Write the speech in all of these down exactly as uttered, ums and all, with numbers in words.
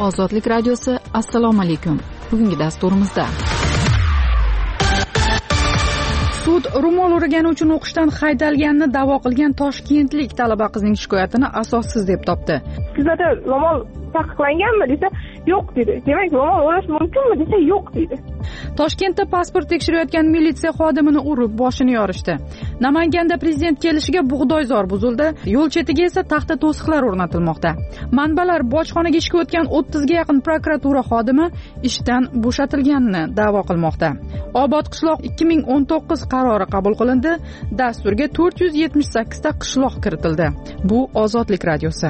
Ozodlik radiosi, assalomu alaykum. Bugungi dasturimizda sud ro'mol o'ragani uchun o'qishdan haydalganini da'vo qilgan toshkentlik talaba qizning shikoyatini asossiz deb topdi. Sizlarda ro'mol taqiqlanganmi desa, yo'q dedi. Demak, ro'mol o'rash mumkinmi desa, yo'q dedi. Toshkentda pasport tekshirayotgan militsiya xodimini urib boshini yorishdi. Namanganda prezident kelishiga bug'doyzor buzildi. Yo'l chetiga esa taxta to'siqlar o'rnatilmoqda. Manbalar bojxonaga ishga o'tgan o'ttizga yaqin prokuratura xodimi ishdan bo'shatilganini da'vo qilmoqda. Obod qishloq ikki ming o'n to'qqiz qarori qabul qilindi. Dasturga to'rt yuz yetmish sakkiz ta qishloq kiritildi. Bu Ozodlik radiosi.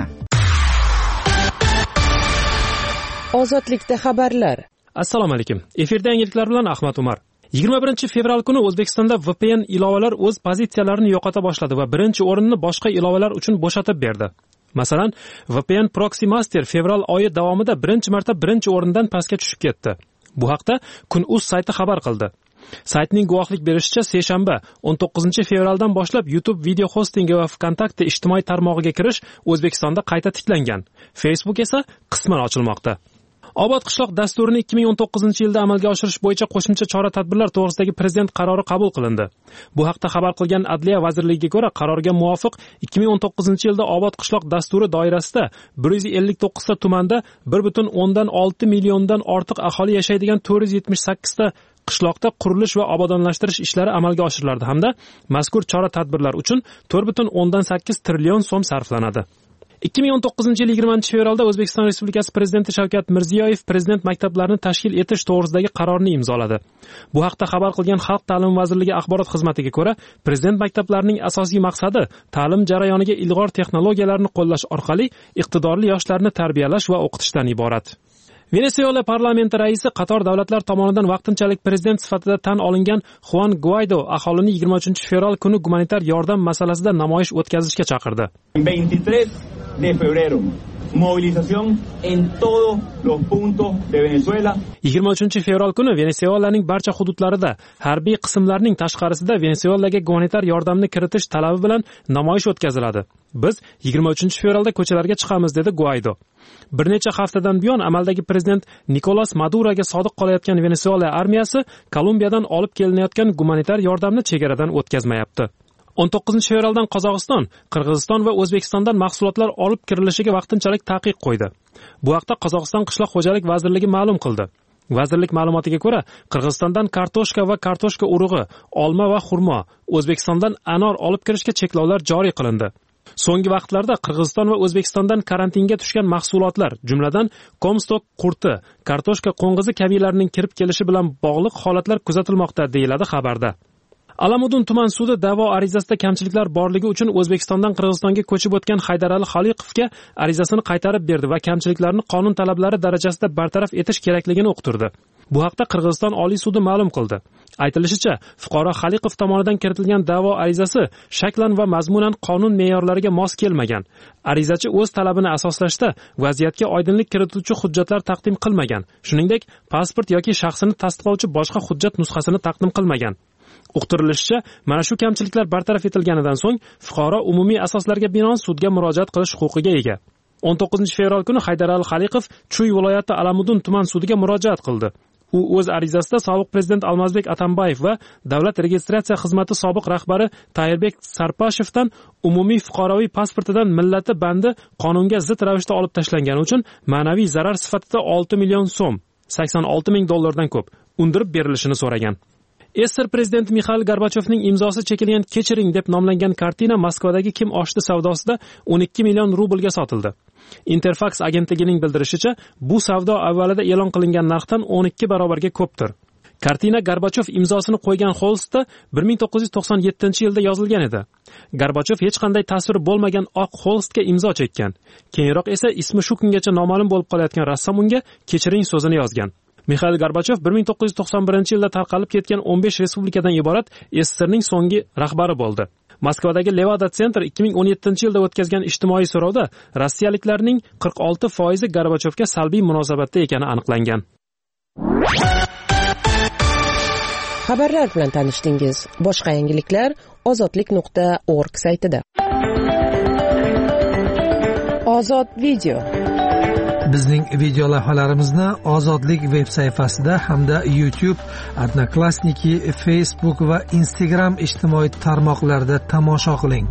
Ozodlikda xabarlar. Assalomu alaykum. Efirda yangiliklar bilan Ahmad Umar. yigirma birinchi fevral kuni O'zbekistonda V P N ilovalar o'z pozitsiyalarini yo'qota boshladi va birinchi o'rinni boshqa ilovalar uchun bo'shatib berdi. Masalan, V P N Proxy Master fevral oyi davomida birinchi marta birinchi o'rindan pastga tushib ketdi. Bu haqda Kun.uz sayti xabar qildi. Saytning guvohlik berishicha, seshanba o'n to'qqizinchi fevraldan boshlab YouTube video hostingi va VKontakte ijtimoiy tarmog'iga kirish O'zbekistonda qayta tiklangan. Facebook esa qisman ochilmoqda. Obod qishloq dasturini ikki ming o'n to'qqizinchi yilda amalga oshirish bo'yicha qo'shimcha chora-tadbirlar to'g'risidagi prezident qarori qabul qilindi. Bu haqda xabar qilgan Adliya vazirligiga ko'ra, qarorga muvofiq ikki ming o'n to'qqizinchi yilda Obod qishloq dasturi doirasida bir yuz ellik to'qqiz ta tumanda bir butun o'ndan olti milliondan ortiq aholi yashaydigan to'rt yuz yetmish sakkiz ta qishloqda qurilish va obodonlashtirish ishlari amalga oshiriladi hamda mazkur chora-tadbirlar uchun to'rt butun o'ndan sakkiz trillion so'm sarflanadi. ikki ming o'n to'qqizinchi yil yigirmanchi fevralda O'zbekiston Respublikasi Prezidenti Shavkat Mirziyoyev prezident maktablarini tashkil etish to'g'risidagi qarorni imzoladi. Bu haqda xabar qilgan Xalq ta'limi vazirligi axborot xizmatiga ko'ra, prezident maktablarining asosiy maqsadi ta'lim jarayoniga ilg'or texnologiyalarni qo'llash orqali iqtidorli yoshlarni tarbiyalash va o'qitishdan iborat. Venesuela parlamenti raisi qator davlatlar tomonidan vaqtinchalik prezident sifatida tan olingan Juan Guaido aholini yigirma uchinchi fevral kuni gumanitar yordam masalasida namoyish o'tkazishga chaqirdi. veintitrés de febrero movilización en todos los puntos de Venezuela. yigirma uchinchi fevral kuni Venesuelaning barcha hududlarida harbiy qismlarning tashqarisida Venesuelaga gumanitar yordamni kiritish talabi bilan namoyish o'tkaziladi. Biz yigirma uchinchi fevralda ko'chalarga chiqamiz, dedi Guaido. Bir necha haftadan buyon amaldagi prezident Nikolas Maduroga sodiq qolayotgan Venesuela armiyasi Kolumbiyadan olib kelinayotgan gumanitar yordamni chegaradan o'tkazmayapti. o'n to'qqizinchi fevraldan Qozog'iston, Qirg'iziston va O'zbekistondan mahsulotlar olib kirilishiga vaqtinchalik taqiq qo'ydi. Bu haqda Qozog'iston Qishloq xo'jalik vazirligi ma'lum qildi. Vazirlik ma'lumotiga ko'ra, Qirg'izistondan kartoshka va kartoshka urug'i, olma va xurmo, O'zbekistondan anor olib kirishga cheklovlar joriy qilindi. So'nggi vaqtlarda Qirg'iziston va O'zbekistondan karantinga tushgan mahsulotlar, jumladan komstok qurti, kartoshka qo'ng'izi kabilarning kirib kelishi bilan bog'liq holatlar kuzatilmoqda, deyiladi xabarda. Alamudin tuman sudi da'vo arizasida kamchiliklar borligi uchun O'zbekistondan Qirg'izistonga ko'chib o'tgan Haydarali Xoliqovga arizasini qaytarib berdi va kamchiliklarni qonun talablari darajasida bartaraf etish kerakligini uqtirdi. Bu haqda Qirg'iziston Oliy sudi ma'lum qildi. Aytilishicha, fuqaro Xoliqov tomonidan kiritilgan da'vo arizasi shaklan va mazmunan qonun me'yorlariga mos kelmagan. Arizachi o'z talabini asoslashda vaziyatga oydinlik kirituvchi hujjatlar taqdim qilmagan. Shuningdek, pasport yoki shaxsini tasdiqlovchi boshqa hujjat nusxasini taqdim qilmagan. Uqtirilishicha, mana shu kamchiliklar bartaraf etilganidan so'ng fuqaro umumiy asoslarga binoan sudga murojaat qilish huquqiga ega. o'n to'qqizinchi fevral kuni Haydarali Xoliqov Chuy viloyati Alamudin tuman sudiga murojaat qildi. U o'z arizasida sobiq prezident Almazbek Atambayev va Davlat registratsiya xizmati sobiq rahbari Tayirbek Sarpashevdan umumiy fuqaroviy pasportidan millati bandi qonunga zid ravishda olib tashlangani uchun ma'naviy zarar sifatida olti million so'm, sakson olti ming dollardan ko'p undirib berilishini so'ragan. Esser prezident Mixail Gorbachevning imzosi chekilgan Kechiring deb nomlangan kartina Moskvadagi Kim oshdi savdosida o'n ikki million rublga sotildi. Interfax agentligining bildirishicha, bu savdo avvalida e'lon qilingan narxdan o'n ikki barobarga ko'pdir. Kartina Gorbachev imzosini qo'ygan Xolstda bir ming to'qqiz yuz to'qson yettinchi yilda yozilgan edi. Gorbachev hech qanday tasviri bo'lmagan oq Xolstga imzo chekkan. Keyinroq esa ismi shu kungacha noma'lum bo'lib qolayotgan rassom unga Kechiring so'zini yozgan. Mixail Gorbachev bir ming to'qqiz yuz to'qson birinchi yilda tarqalib ketgan o'n besh respublikadan iborat S S S Rning so'nggi rahbari bo'ldi. Moskvadagi Levada Center ikki ming o'n yettinchi yilda o'tkazgan ijtimoiy so'rovda rossiyaliklarning qirq olti foizi Gorbachevga salbiy munosabatda ekani aniqlangan. Xabarlar bilan tanishdingiz. Boshqa yangiliklar ozodlik nuqta org saytida. Ozod video. Bizning video lavhalarimizni Ozodlik veb sayfasida hamda YouTube, Odnoklassniki, Facebook va Instagram ijtimoiy tarmoqlarida tomosha qiling.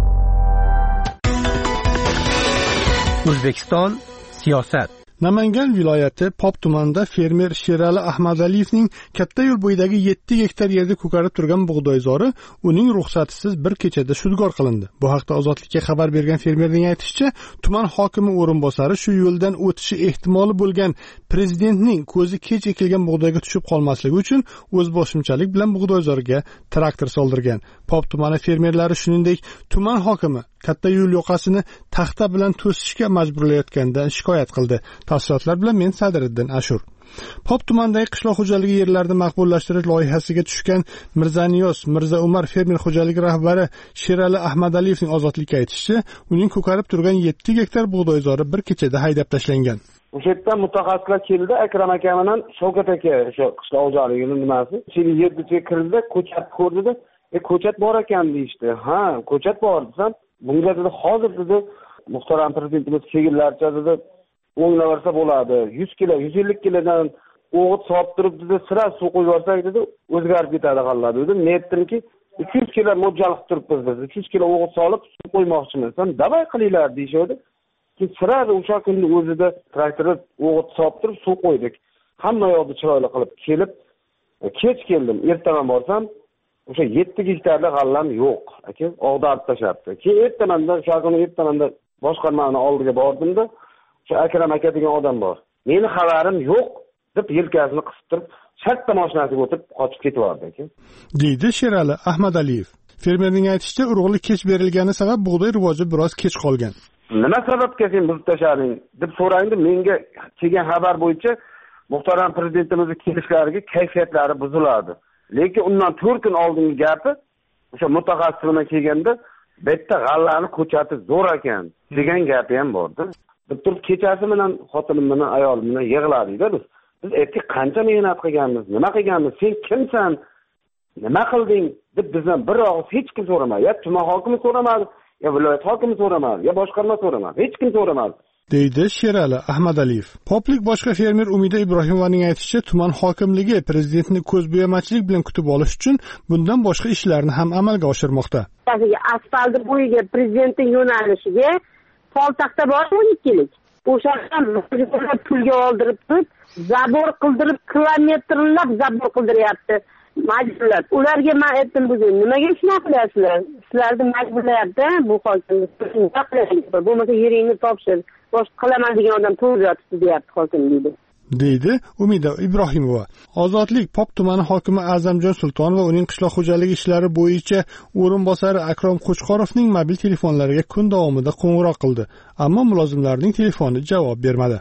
O'zbekiston siyosat. Namangan viloyati Pop tumanida fermer Sherali Ahmadaliyevning katta yo'l bo'yidagi yetti gektar yerda ko'karib turgan bug'doyzori uning ruxsatisiz bir kechada shudgor qilindi. Bu haqda Ozodlikka xabar bergan fermerning aytishicha, tuman hokimi o'rinbosari shu yo'ldan o'tishi ehtimoli bo'lgan prezidentning ko'zi kech ekilgan bug'doyga tushib qolmasligi uchun o'z boshimchalik bilan bug'doyzorga traktor soldirgan. Pop tumani fermerlari shuningdek, tuman hokimi katta yo'l yoqasini taxta bilan to'sishga majburlayotganidan shikoyat qildi. Tafsilotlar bilan men Sadiriddin Ashur. Pop tumanidagi qishloq xo'jaligi yerlarini maqbullashtirish loyihasiga tushgan Mirzaniyoz Mirza Umar fermer xo'jaligi rahbari Sherali Ahmadaliyevning Ozodlikka aytishicha, uning ko'karib turgan yetti gektar bug'doyzori bir kechada haydab tashlangan. O'sha yerdan mutaxassislar keldi, Akram aka bilan Shavkat aka o'sha qishloq xo'jaligining nimasi, ichiga yerga kirdi, ko'chat ko'rdi, e ko'chat bor ekan deydi. Ha, ko'chat bor desam, bunga dedi hozir dedi muhtaram prezidentimiz kelganlarcha dedi o'nglaversa bo'ladi. yuz kilo, yuz ellik kilodan o'g'it solib turib dedi, sira suv qo'yib yuborsak dedi, o'zgarib ketadi g'alla dedi. Men aytdimki, uch yuz kilo mo'ljal qilib turibmiz biz. uch yuz kilo o'g'it solib suv qo'ymoqchimiz. Sen davay qilinglar deyishdi. Ki sira o'sha kunni o'zida traktorda o'g'it solib turib suv qo'ydik. Hamma yoqni chiroyli qilib kelib, kech keldim. Ertaman borsam, o'sha yetti gektarda g'allam yo'q. Aka, og'darib tashlabdi. Keyin ertamanda, o'sha kuni ertamanda boshqarmani oldiga bordimda, o'sha Akram aka degan odam bor. Meni xabarim yo'q deb yelkasini qisib turib, shartta mashinasiga o'tirib qochib ketib bordi aka. Deydi Sherali Ahmadaliyev. Fermerning aytishicha, urug'lik kech berilgani sabab bug'doy rivoji biroz kech qolgan. Nima sababga sen buzib tashlading deb so'raydi. Menga kelgan xabar bo'yicha muhtaram prezidentimizning kelishlariga kayfiyatlari buziladi. Lekin undan to'rt kun oldingi gapi o'sha mutaxassis bilan kelganda bitta g'allani ko'chati zo'r ekan degan gapi ham bordi. Bitta kechasi bilan xotinim bilan ayolim bilan yig'ladik-da biz. Biz aytdik, qancha mehnat qilganmiz, nima qilganmiz, sen kimsan, nima qilding deb bizdan bir og'iz hech kim so'ramadi. Ya tuman hokimi so'ramadi, ya viloyat hokimi so'ramadi, ya boshqarma so'ramadi, hech kim so'ramadi. Deydi Sherali Ahmadaliyev. Poplik boshqa fermer Umida Ibrohimovaning aytishicha, tuman hokimligi prezidentni ko'zbo'yamachilik bilan kutib olish uchun bundan boshqa ishlarni ham amalga oshirmoqda. Asfalt bo'yiga prezidentning yo'nalishiga poltaxta bor o'n ikkilik. O'shadan pulga oldirib turib, zabor qildirib, kilometrlab zabor qildiryapti. Majburlar. Ularga men aytdim, bugun nimaga shunaqa qilasizlar? Sizlarni majburlayapti bu hokimlik. Bo'lmasa yeringni topshir. Boshqa qilaman degan odam to'g'ri yotibdi, deyapti hokim deydi. Deydi Umida Ibrohimova. Ozodlik Pop tumani hokimi A'zamjon Sulton va uning qishloq xo'jaligi ishlari bo'yicha o'rinbosari Akrom Qo'chqorovning mobil telefonlariga kun davomida qo'ng'iroq qildi, ammo mulozimlarning telefoni javob bermadi.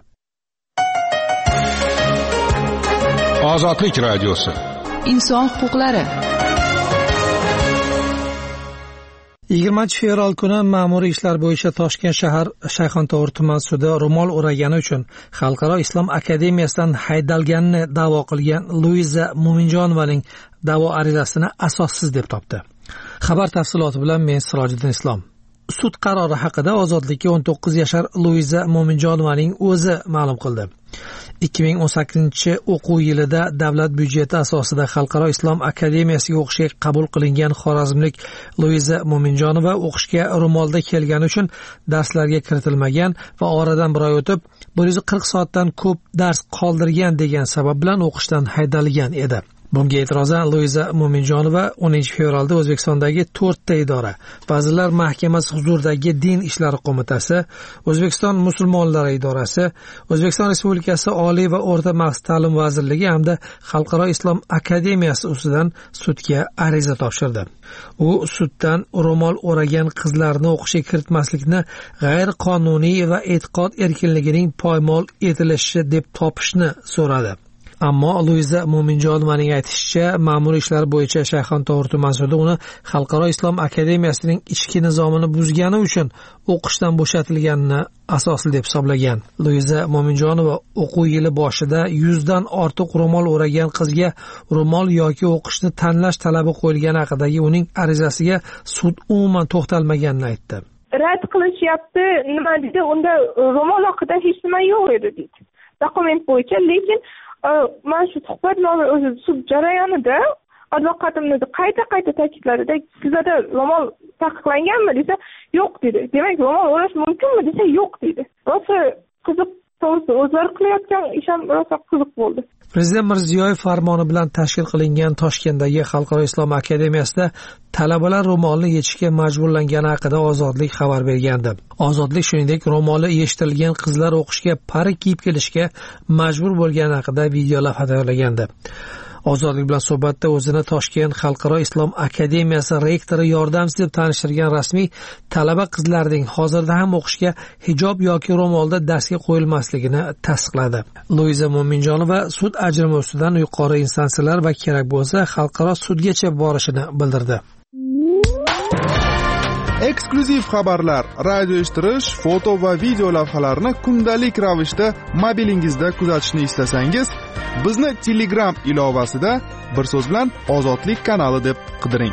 Ozodlik radiosi. Inson huquqlari. yigirmanchi fevral kuni ma'muriy ishlar bo'yicha Toshkent shahar Shayxontohur tuman sudi ro'mol o'ragani uchun Xalqaro islom akademiyasidan haydalganini da'vo qilgan Luiza Mo'minjonovaning da'vo arizasini asossiz deb topdi. Xabar tafsiloti bilan men Sirojiddin Islom. Sud qarori haqida Ozodlikka o'n to'qqiz yashar Luiza Mo'minjonovaning o'zi ma'lum qildi. ikki ming o'n sakkizinchi o'quv yilida davlat byudjeti asosida Xalqaro islom akademiyasiga o'qishga qabul qilingan xorazmlik Luiza Mo'minjonova o'qishga ro'molda kelgani uchun darslarga kiritilmagan va oradan bir oy o'tib bir yuz qirq soatdan ko'p dars qoldirgan degan sabab bilan o'qishdan haydalgan edi. Bunga e'tirozan Luiza Mo'minjonova o'ninchi fevralda O'zbekistondagi to'rtta idora, Vazirlar Mahkamasi huzuridagi Din ishlari qo'mitasi, O'zbekiston musulmonlari idorasi, O'zbekiston Respublikasi Oliy va o'rta maxsus ta'lim vazirligi hamda Xalqaro islom akademiyasi ustidan sudga ariza topshirdi. U suddan ro'mol o'ragan qizlarni o'qishga kiritmaslikni g'ayriqonuniy va e'tiqod erkinligining poymol etilishi deb topishni so'radi. Ammo Luiza Mo'minjonovaning aytishicha, ma'muriy ishlar bo'yicha Shayxontohur tuman sudi uni Xalqaro islom akademiyasining ichki nizomini buzgani uchun o'qishdan bo'shatilganini asosli deb hisoblagan. Luiza Mo'minjonova o'quv yili boshida yuzdan ortiq ro'mol o'ragan qizga ro'mol yoki o'qishni tanlash talabi qo'yilgani haqidagi uning arizasiga sud umuman to'xtalmaganini aytdi. rad qilishyapti, nima dedi, unda ro'mol haqida hech nima yo'q edi deydi dokument bo'yicha. Lekin mana shu suhbatnoma o'zi sud jarayonida advokatimni qayta qayta ta'kidladida, sizlarda ro'mol taqiqlanganmi desa, yo'q dedi. Demak, ro'mol o'rash mumkinmi desa, yo'q dedi. Rosa qiziq, to'g'risi o'zlari qilayotgan ish ham rosa qiziq bo'ldi. Prezident Mirziyoyev farmoni bilan tashkil qilingan Toshkentdagi Xalqaro islom akademiyasida talabalar ro'molni yechishga majburlangani haqida Ozodlik xabar bergandi. Ozodlik shuningdek, ro'moli yeshitilgan qizlar o'qishga parik kiyib kelishga majbur bo'lgani haqida videolavha tayyorlagandi. Ozodlik bilan suhbatda o'zini Toshkent Xalqaro islom akademiyasi rektori yordamchisi deb tanishtirgan rasmiy talaba qizlarning hozirda ham o'qishga hijob yoki ro'molda darsga qo'yilmasligini tasdiqladi. Luiza Mo'minjonova sud ajrimi ustidan yuqori instansiyalar va kerak bo'lsa xalqaro sudgacha borishini bildirdi. Eksklyuziv xabarlar, radio eshittirish, foto va video lavhalarni kundalik ravishda mobilingizda kuzatishni istasangiz, bizni Telegram ilovasida bir so'z bilan Ozodlik kanali deb qidiring.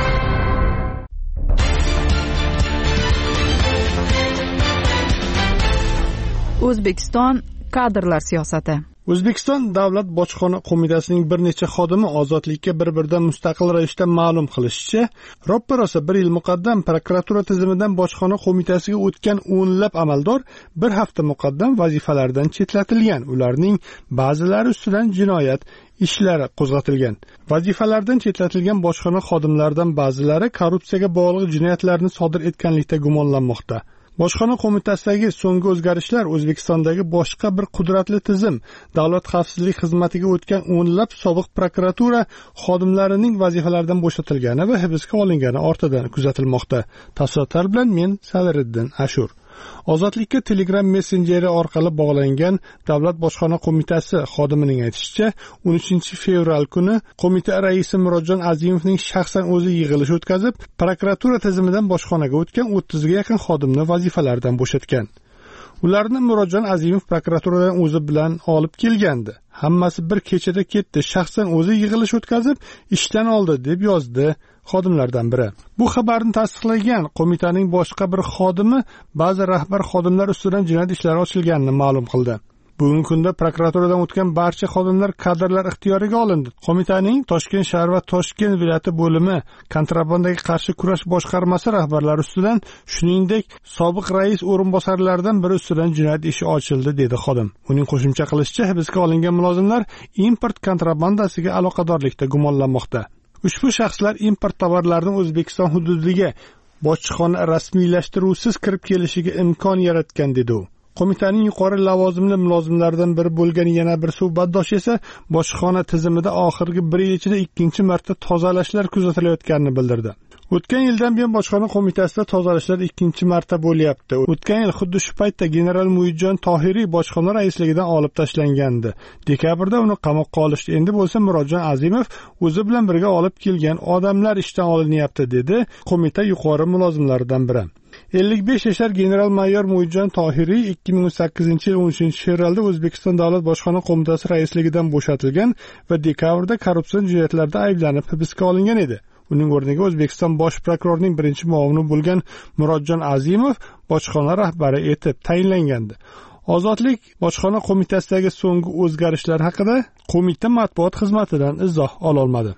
O'zbekiston kadrlar siyosati. O'zbekiston Davlat bojxona qo'mitasining bir necha xodimi ozodlikka bir-biridan mustaqil ravishda ma'lum qilishicha, roppa-rosa bir yil muqaddam prokuratura tizimidan bojxona qo'mitasiga o'tgan o'nlab amaldor bir hafta muqaddam vazifalaridan chetlatilgan. Ularning ba'zilari ustidan jinoyat ishlari qo'zg'atilgan. Vazifalardan chetlatilgan bojxona xodimlaridan ba'zilari korrupsiyaga bog'liq jinoyatlarni sodir etganlikda gumonlanmoqda. Bojxona qo'mitasidagi so'nggi o'zgarishlar O'zbekistondagi boshqa bir qudratli tizim, davlat xavfsizlik xizmatiga o'tgan o'nlab sobiq prokuratura xodimlarining vazifalaridan bo'shatilgani va hibsga olingani ortidan kuzatilmoqda. Tafsilotlar bilan men Saliriddin Ashur. Ozodlikka Telegram messenjeri orqali bog'langan Davlat bojxona qo'mitasi xodimining aytishicha, o'n uchinchi fevral kuni qo'mita raisi Murodjon Azimovning shaxsan o'zi yig'ilish o'tkazib, prokuratura tizimidan bojxonaga o'tgan o'ttizga yaqin xodimni vazifalaridan bo'shatgan. Ularni Murodjon Azimov prokuraturadan o'zi bilan olib kelgandi. Hammasi bir kechada ketdi. Shaxsan o'zi yig'ilish o'tkazib, ishdan oldi deb yozdi xodimlardan biri. Bu xabarni tasdiqlagan qo'mitaning boshqa bir xodimi ba'zi rahbar xodimlar ustidan jinoyat ishlari ochilganini ma'lum qildi. Bugungi kunda prokuraturadan o'tgan barcha xodimlar kadrlar ixtiyoriga olindi. Qo'mitaning Toshkent shahar va Toshkent viloyati bo'limi kontrabandaga qarshi kurash boshqarmasi rahbarlari ustidan, shuningdek, sobiq rais o'rinbosarlaridan biri ustidan jinoyat ishi ochildi, dedi xodim. Uning qo'shimcha qilishicha, hibsga olingan mulozimlar import kontrabandasiga aloqadorlikda gumonlanmoqda. Ushbu shaxslar import tovarlarining O'zbekiston hududiga bojxona rasmiylashtiruvsiz kirib kelishiga imkon yaratgan, dedi u. Qo'mitaning yuqori lavozimli mulozimlaridan biri bo'lgan yana bir suhbatdosh esa bojxona tizimida oxirgi bir yil ichida ikkinchi marta tozalashlar kuzatilayotganini bildirdi. O'tgan yildan buyon bojxona qo'mitasida tozalashlar ikkinchi marta bo'lyapti. O'tgan yil xuddi shu paytda general Muidjon Tohiriy bojxona raisligidan olib tashlangandi. Dekabrda uni qamoqqa olishdi. Endi bo'lsa Murodjon Azimov o'zi bilan birga olib kelgan odamlar ishdan olinyapti, dedi qo'mita yuqori mulozimlaridan biri. ellik besh yashar general mayor Muidjon Tohiriy ikki ming o'n sakkizinchi yil o'n uchinchi fevralda O'zbekiston Davlat bojxona qo'mitasi raisligidan bo'shatilgan va dekabrda korrupsion jinoyatlarda ayblanib hibsga olingan edi. Uning o'rniga O'zbekiston bosh prokurorining birinchi muavini bo'lgan Murodjon Azimov bojxona rahbari etib tayinlangandi. Ozodlik bojxona qo'mitasidagi so'nggi o'zgarishlar haqida qo'mita matbuot xizmatidan izoh ola olmadi.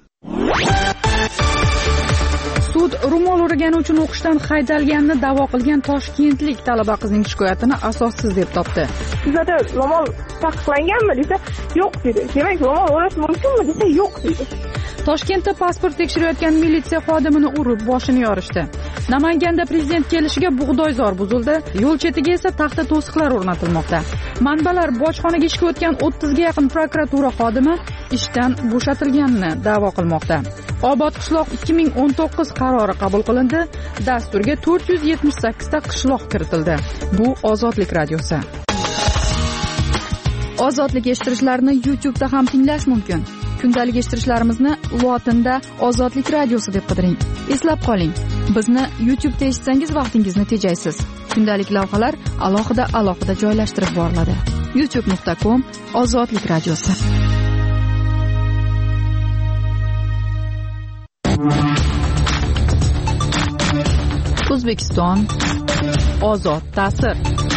Sud ro'mol o'ragani uchun o'qishdan haydalganini da'vo qilgan toshkentlik talaba qizning shikoyatini asossiz deb topdi. Sizlarda ro'mol taqiqlanganmi desa, yo'q dedi. Demak, ro'mol o'rash mumkinmi desa, yo'q dedi. Toshkentda pasport tekshirayotgan militsiya xodimini urib boshini yorishdi. Namanganda prezident kelishiga bug'doyzor buzildi, yo'l chetiga esa taxta to'siqlar o'rnatilmoqda. Manbalar bojxonaga ishga o'tgan o'ttizga yaqin prokuratura xodimi ishdan bo'shatilganini da'vo qilmoqda. Obod qishloq ikki ming o'n to'qqiz qarori qabul qilindi. Dasturga to'rt yuz yetmish sakkiz ta qishloq kiritildi. Bu Ozodlik radiosi. Ozodlik eshittirishlarni YouTube da ham tinglash mumkin. Kundalik eshittirishlarimizni lotinda Ozodlik radiosi deb qidiring. Eslab qoling, bizni YouTube da eshitsangiz vaqtingizni tejaysiz. Kundalik lavhalar alohida alohida joylashtirib boriladi. youtube nuqta com Ozodlik radiosi. O'zbekiston ozod ta'sir.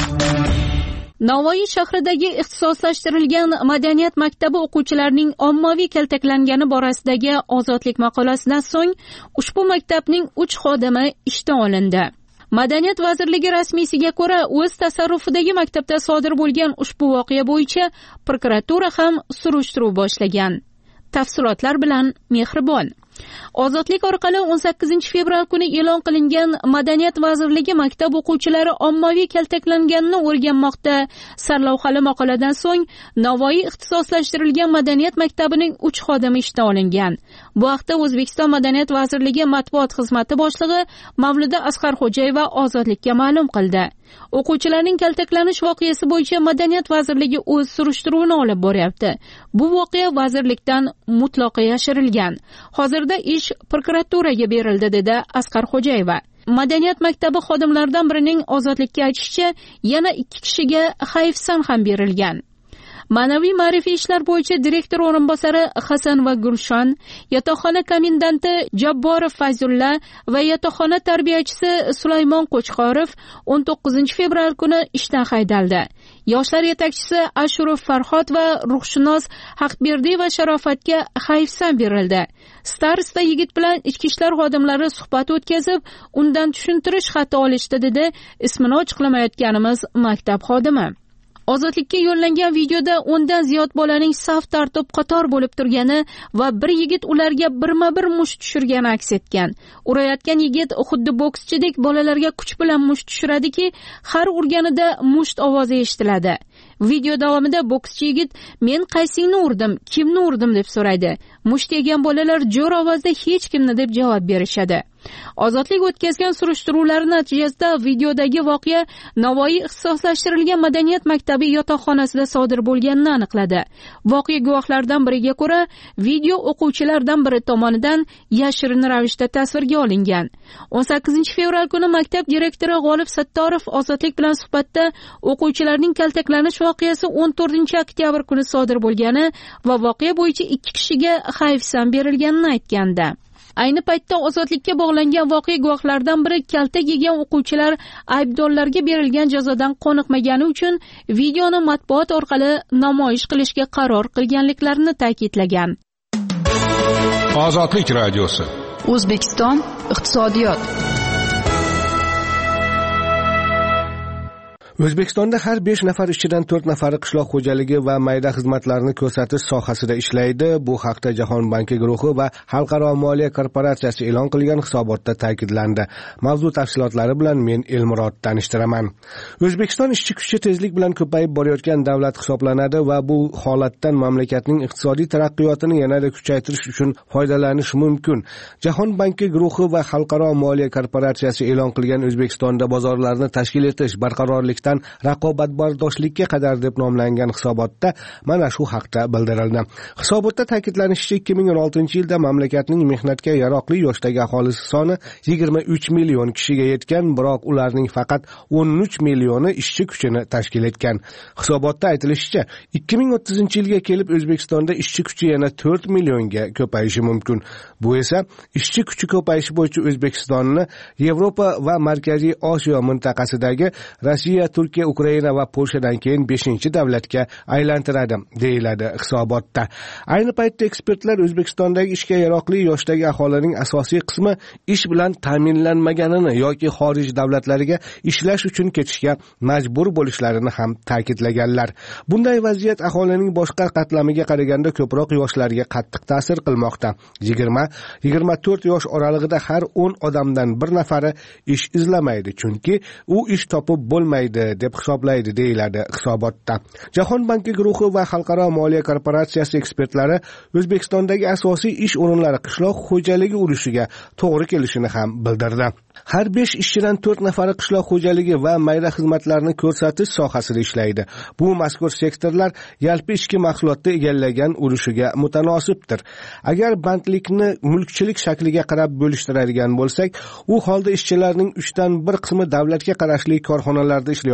Navoiy shahridagi ixtisoslashtirilgan madaniyat maktabi o'quvchilarining ommaviy kaltaklangani borasidagi ozodlik maqolasidan so'ng ushbu maktabning uch xodimi ishdan olindi. Madaniyat vazirligi rasmiysiga ko'ra, o'z tasarrufidagi maktabda sodir bo'lgan ushbu voqea bo'yicha prokuratura ham surishtiruv boshlagan. Tafsilotlar bilan Mehribon. Ozodlik orqali o'n sakkizinchi fevral kuni e'lon qilingan Madaniyat vazirligi maktab o'quvchilari ommaviy kaltaklanganini o'rganmoqda sarlavhali maqoladan so'ng Navoiy ixtisoslashtirilgan madaniyat maktabining uch xodimi ishdan olingan. Bu haqda O'zbekiston Madaniyat vazirligi matbuot xizmati boshlig'i Mavluda Asqarxo'jayeva Ozodlikka ma'lum qildi. O'quvchilarning kaltaklanish voqeasi bo'yicha Madaniyat vazirligi o'z surishtiruvini olib boryapti. Bu voqea vazirlikdan mutlaqo yashirilgan. Hozirda ish prokuraturaga berildi, dedi Asqarxo'jayeva. Madaniyat maktabi xodimlaridan birining Ozodlikka aytishicha, yana ikki kishiga hayfsan ham berilgan. Ma'naviy ma'rifiy ishlar bo'yicha direktor o'rinbosari Hasan va Gulshon, yotoqxona komendanti Jabborov Fayzulla va yotoqxona tarbiyachisi Sulaymon Qo'chqorov o'n to'qqizinchi fevral kuni ishdan haydaldi. Yoshlar yetakchisi Ashurov Farhod va ruhshunos Haqberdiy va Sharofatga hayfsan berildi. Starosta yigit bilan ichki ishlar xodimlari suhbat o'tkazib, undan tushuntirish xati olishdi, dedi ismini ochiqlamayotganimiz maktab xodimi. Ozodlikka yo'llangan videoda o'ndan ziyod bolaning saf tartib qator bo'lib turgani va bir yigit ularga birma-bir musht tushirgani aks etgan. Urayotgan yigit xuddi bokschidek bolalarga kuch bilan musht tushiradiki, har urganida musht ovozi eshitiladi. Video davomida bokschi yigit men qaysingni urdim, kimni urdim deb so'raydi. Musht yegan bolalar jo'r ovozda hech kimni deb javob berishadi. Ozodlik o'tkazgan surishtiruvlar natijasida videodagi voqea Navoiy ixtisoslashtirilgan madaniyat maktabi yotoqxonasida sodir bo'lganini aniqladi. Voqea guvohlaridan biriga ko'ra, video o'quvchilardan biri tomonidan yashirin ravishda tasvirga olingan. o'n sakkizinchi fevral kuni maktab direktori G'olib Sattorov Ozodlik bilan suhbatda o'quvchilarning kaltaklanish voqeasi o'n to'rtinchi oktyabr kuni sodir bo'lgani va voqea bo'yicha ikki kishiga hayfsan berilganini aytgandi. Ayni paytda Ozodlikka bog'langan voqea guvohlaridan biri kaltak yegan o'quvchilar aybdorlarga berilgan jazodan qoniqmagani uchun videoni matbuot orqali namoyish qilishga qaror qilganliklarini ta'kidlagan. Ozodlik radiosi. O'zbekiston iqtisodiyot. O'zbekistonda har besh nafar ishchidan to'rt nafari qishloq xo'jaligi va mayda xizmatlarni ko'rsatish sohasida ishlaydi. Bu haqda Jahon banki guruhi va Xalqaro moliya korporatsiyasi e'lon qilgan hisobotda ta'kidlandi. Mavzu tafsilotlari bilan men Elmurod tanishtiraman. O'zbekiston ishchi kuchi tezlik bilan ko'payib borayotgan davlat hisoblanadi va bu holatdan mamlakatning iqtisodiy taraqqiyotini yanada kuchaytirish uchun foydalanish mumkin. Jahon banki guruhi va Xalqaro moliya korporatsiyasi e'lon qilgan O'zbekistonda bozorlarni tashkil etish, barqarorlik raqobatbardoshlikka qadar deb nomlangan hisobotda mana shu haqda bildirildi. Hisobotda ta'kidlanishicha, ikki ming o'n oltinchi yilda mamlakatning mehnatga yaroqli yoshdagi aholisi soni yigirma uch million kishiga yetgan, biroq ularning faqat o'n uch millioni ishchi kuchini tashkil etgan. Hisobotda aytilishicha, ikki ming o'ttizinchi yilga kelib O'zbekistonda ishchi kuchi yana to'rt millionga ko'payishi mumkin. Bu esa ishchi kuchi ko'payishi bo'yicha O'zbekistonni Yevropa va Markaziy Osiyo mintaqasidagi Rossiya, Turkiya, Ukraina va Polshadan keyin beshinchi davlatga aylantiradi, deyiladi hisobotda. Ayni paytda ekspertlar O'zbekistondagi ishga yaroqli yoshdagi aholining asosiy qismi ish bilan ta'minlanmaganini yoki xorij davlatlariga ishlash uchun ketishga majbur bo'lishlarini ham ta'kidlaganlar. Bunday vaziyat aholining boshqa qatlamiga qaraganda ko'proq yoshlarga qattiq ta'sir qilmoqda. yigirma yigirma to'rt yosh oralig'ida har o'n odamdan bir nafari ish izlamaydi, chunki u ish topib bo'lmaydi deb hisoblaydi, deyiladi hisobotda. Jahon banki guruhi va Xalqaro moliya korporatsiyasi ekspertlari O'zbekistondagi asosiy ish o'rinlari qishloq xo'jaligi urushiga to'g'ri kelishini ham bildirdi. Har besh ishchidan to'rt nafari qishloq xo'jaligi va mayda xizmatlarni ko'rsatish sohasida ishlaydi. Bu mazkur sektorlar yalpi ichki mahsulotni egallagan urushiga mutanosibdir. Agar bandlikni mulkchilik shakliga qarab bo'lishtiradigan bo'lsak, u holda ishchilarning uchdan bir qismi davlatga qarashli korxonalarda ishlayotgan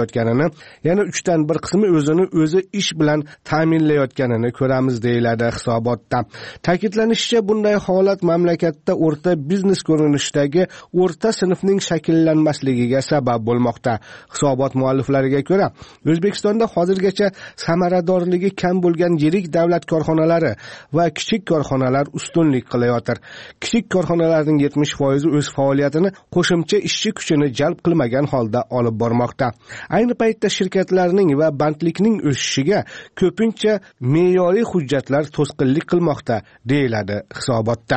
ishlayotganini, yana uchdan bir qismi o'zini o'zi ish bilan ta'minlayotganini ko'ramiz, deyiladi hisobotda. Ta'kidlanishicha, bunday holat mamlakatda o'rta biznes ko'rinishidagi o'rta sinfning shakllanmasligiga sabab bo'lmoqda. Hisobot mualliflariga ko'ra, O'zbekistonda hozirgacha samaradorligi kam bo'lgan yirik davlat korxonalari va kichik korxonalar ustunlik qilayotir. Kichik korxonalarning yetmish foizi o'z faoliyatini qo'shimcha ishchi kuchini jalb qilmagan holda olib bormoqda. Ayni paytda shirkatlarning va bandlikning o'sishiga ko'pincha me'yoriy hujjatlar to'sqinlik qilmoqda, deyiladi hisobotda.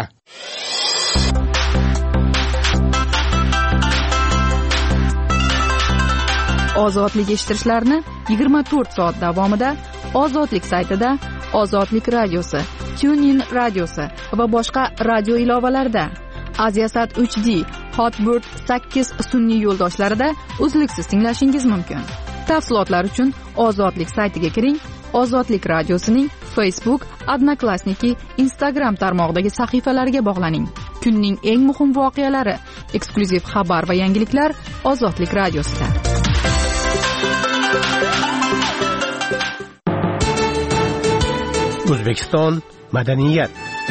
Ozodlik eshittirishlarini yigirma to'rt soat davomida Ozodlik saytida, Ozodlik radiosi, TuneIn radiosi va boshqa radio ilovalarida, Aziasat uch D, Hotbird sakkiz sun'iy yo'ldoshlarida uzluksiz tinglashingiz mumkin. Tafsilotlar uchun Ozodlik saytiga kiring. Ozodlik radiosining Facebook, Odnoklassniki, Instagram tarmog'idagi sahifalariga bog'laning. Kunning eng muhim voqealari, eksklyuziv xabar va yangiliklar Ozodlik radiosida. O'zbekiston madaniyat.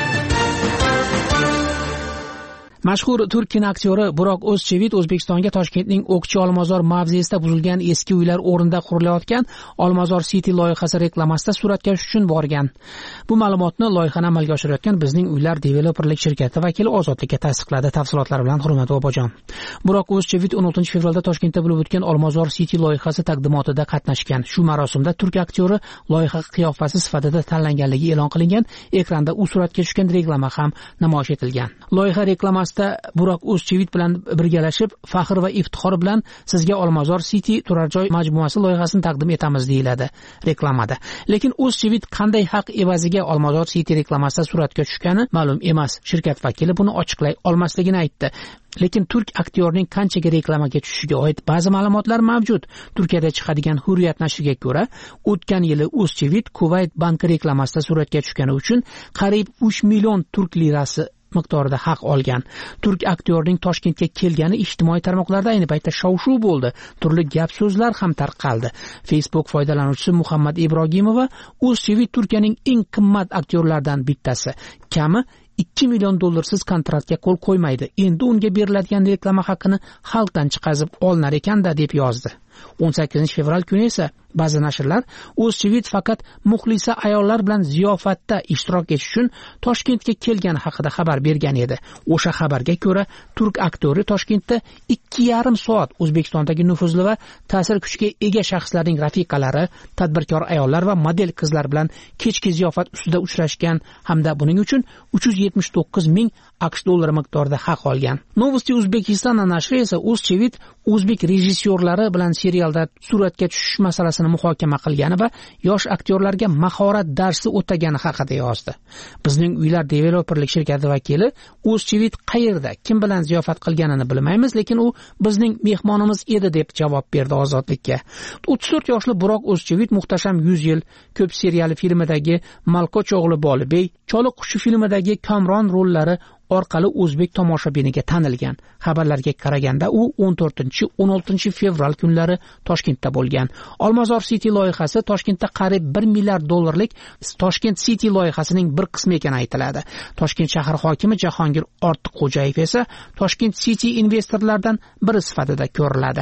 Mashhur turk kinoaktyori Buroq O'zchivit O'zbekistonga Toshkentning O'qchi Olmazor mavzesida buzilgan eski uylar o'rnida qurilayotgan Olmazor City loyihasi reklamasida suratga tushish uchun borgan. Bu ma'lumotni loyihani amalga oshirayotgan Bizning Uylar developerlik shirkati vakili Ozodlikka tasdiqladi. Tafsilotlar bilan Hurmat Bobojon. Buroq O'zchivit o'n oltinchi fevralda Toshkentda bo'lib o'tgan Olmazor City loyihasi taqdimotida qatnashgan. Shu marosimda turk aktyori loyiha qiyofasi sifatida tanlanganligi e'lon qilingan. Ekranda u suratga tushgan reklama ham namoyish etilgan. Loyiha reklamasi Buroq O'zchivit bilan birgalashib, faxr va iftixor bilan sizga Olmazor City turar joy majmuasi loyihasini taqdim etamiz, deyiladi reklamada. Lekin O'zchivit qanday haq evaziga Olmazor City reklamasida suratga tushgani ma'lum emas. Shirkat vakili buni ochiqlay olmasligini aytdi. Lekin turk aktyorning qanchaga reklamaga tushishiga oid ba'zi ma'lumotlar mavjud. Turkiyada chiqadigan Hurriyat nashriga ko'ra, o'tgan yili O'zchivit Kuvayt banki reklamasida suratga tushgani uchun qariyb uch million turk lirasi miqdorida haq olgan. Turk aktyorning Toshkentga kelgani ijtimoiy tarmoqlarda ayni paytda shov-shuv bo'ldi. Turli gap so'zlar ham tarqaldi. Facebook foydalanuvchisi Muhammad Ibrohimova O'zchivit Turkiyaning eng qimmat aktyorlaridan bittasi. Kami ikki million dollarsiz kontraktga qo'l qo'ymaydi. Endi unga beriladigan reklama haqini xalqdan chiqazib olinar ekanda, deb yozdi. o'n sakkizinchi fevral kuni esa ba'zi nashrlar O'zchivit faqat muxlisa ayollar bilan ziyofatda ishtirok etish uchun Toshkentga kelgani haqida xabar bergan edi. O'sha xabarga ko'ra, turk aktyori Toshkentda ikki yarim soat O'zbekistondagi nufuzli va ta'sir kuchiga ega shaxslarning rafiqalari, tadbirkor ayollar va model qizlar bilan kechki ziyofat ustida uchrashgan hamda buning uchun uch yuz yetmish to'qqiz ming aqsh dollari miqdorida haq olgan. Novosti Uzbekistan nashri esa O'zchivit o'zbek rejissyorlari bilan serialda suratga tushish masalasini muhokama qilgani va yosh aktyorlarga mahorat darsi o'tagani haqida yozdi. Bizning Uylar developerlik shirkati vakili O'zchivit qayerda, kim bilan ziyofat qilganini bilmaymiz, lekin u bizning mehmonimiz edi, deb javob berdi Ozodlikka. o'ttiz to'rt yoshli Buroq O'zchivit Muhtasham yuz yil, Ko'p seriyali filmidagi Malkoch o'g'li Bolibey, Choliq qushi filmidagi Kamron rollari orqali o'zbek tomoshabiniga tanilgan. Xabarlarga qaraganda u o'n to'rtinchi o'n oltinchi fevral kunlari Toshkentda bo'lgan. Olmazor City loyihasi Toshkentda qariyb bir milliard dollarlik Toshkent City loyihasining bir qismi ekani aytiladi. Toshkent shahar hokimi Jahongir Ortiqxo'jayev esa Toshkent City investorlardan biri sifatida ko'riladi.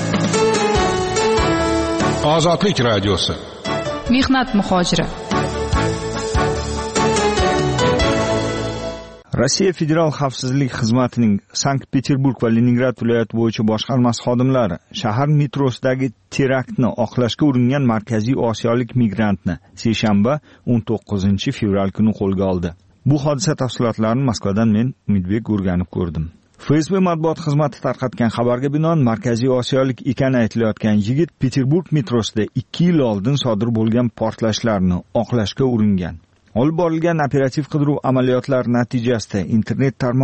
Ozodlik radiosi. Mehnat muhojiri. Rossiya Federal xavfsizlik xizmatining Sankt-Peterburg va Leningrad viloyati bo'yicha boshqarmasi xodimlari shahar metrosidagi teraktni oqlashga uringan markaziy osiyolik migrantni seshanba o'n to'qqizinchi fevral kuni qo'lga oldi. Bu hodisa tafsilotlarini Moskvadan men Umidbek o'rganib ko'rdim. F S B matbuot xizmati tarqatgan xabarga binoan markaziy osiyolik ekani aytilayotgan yigit Peterburg metrosida ikki yil oldin sodir bo'lgan portlashlarni oqlashga uringan. Olib borilgan operativ qidiruv amaliyotlari natijasida internet tarmog'ida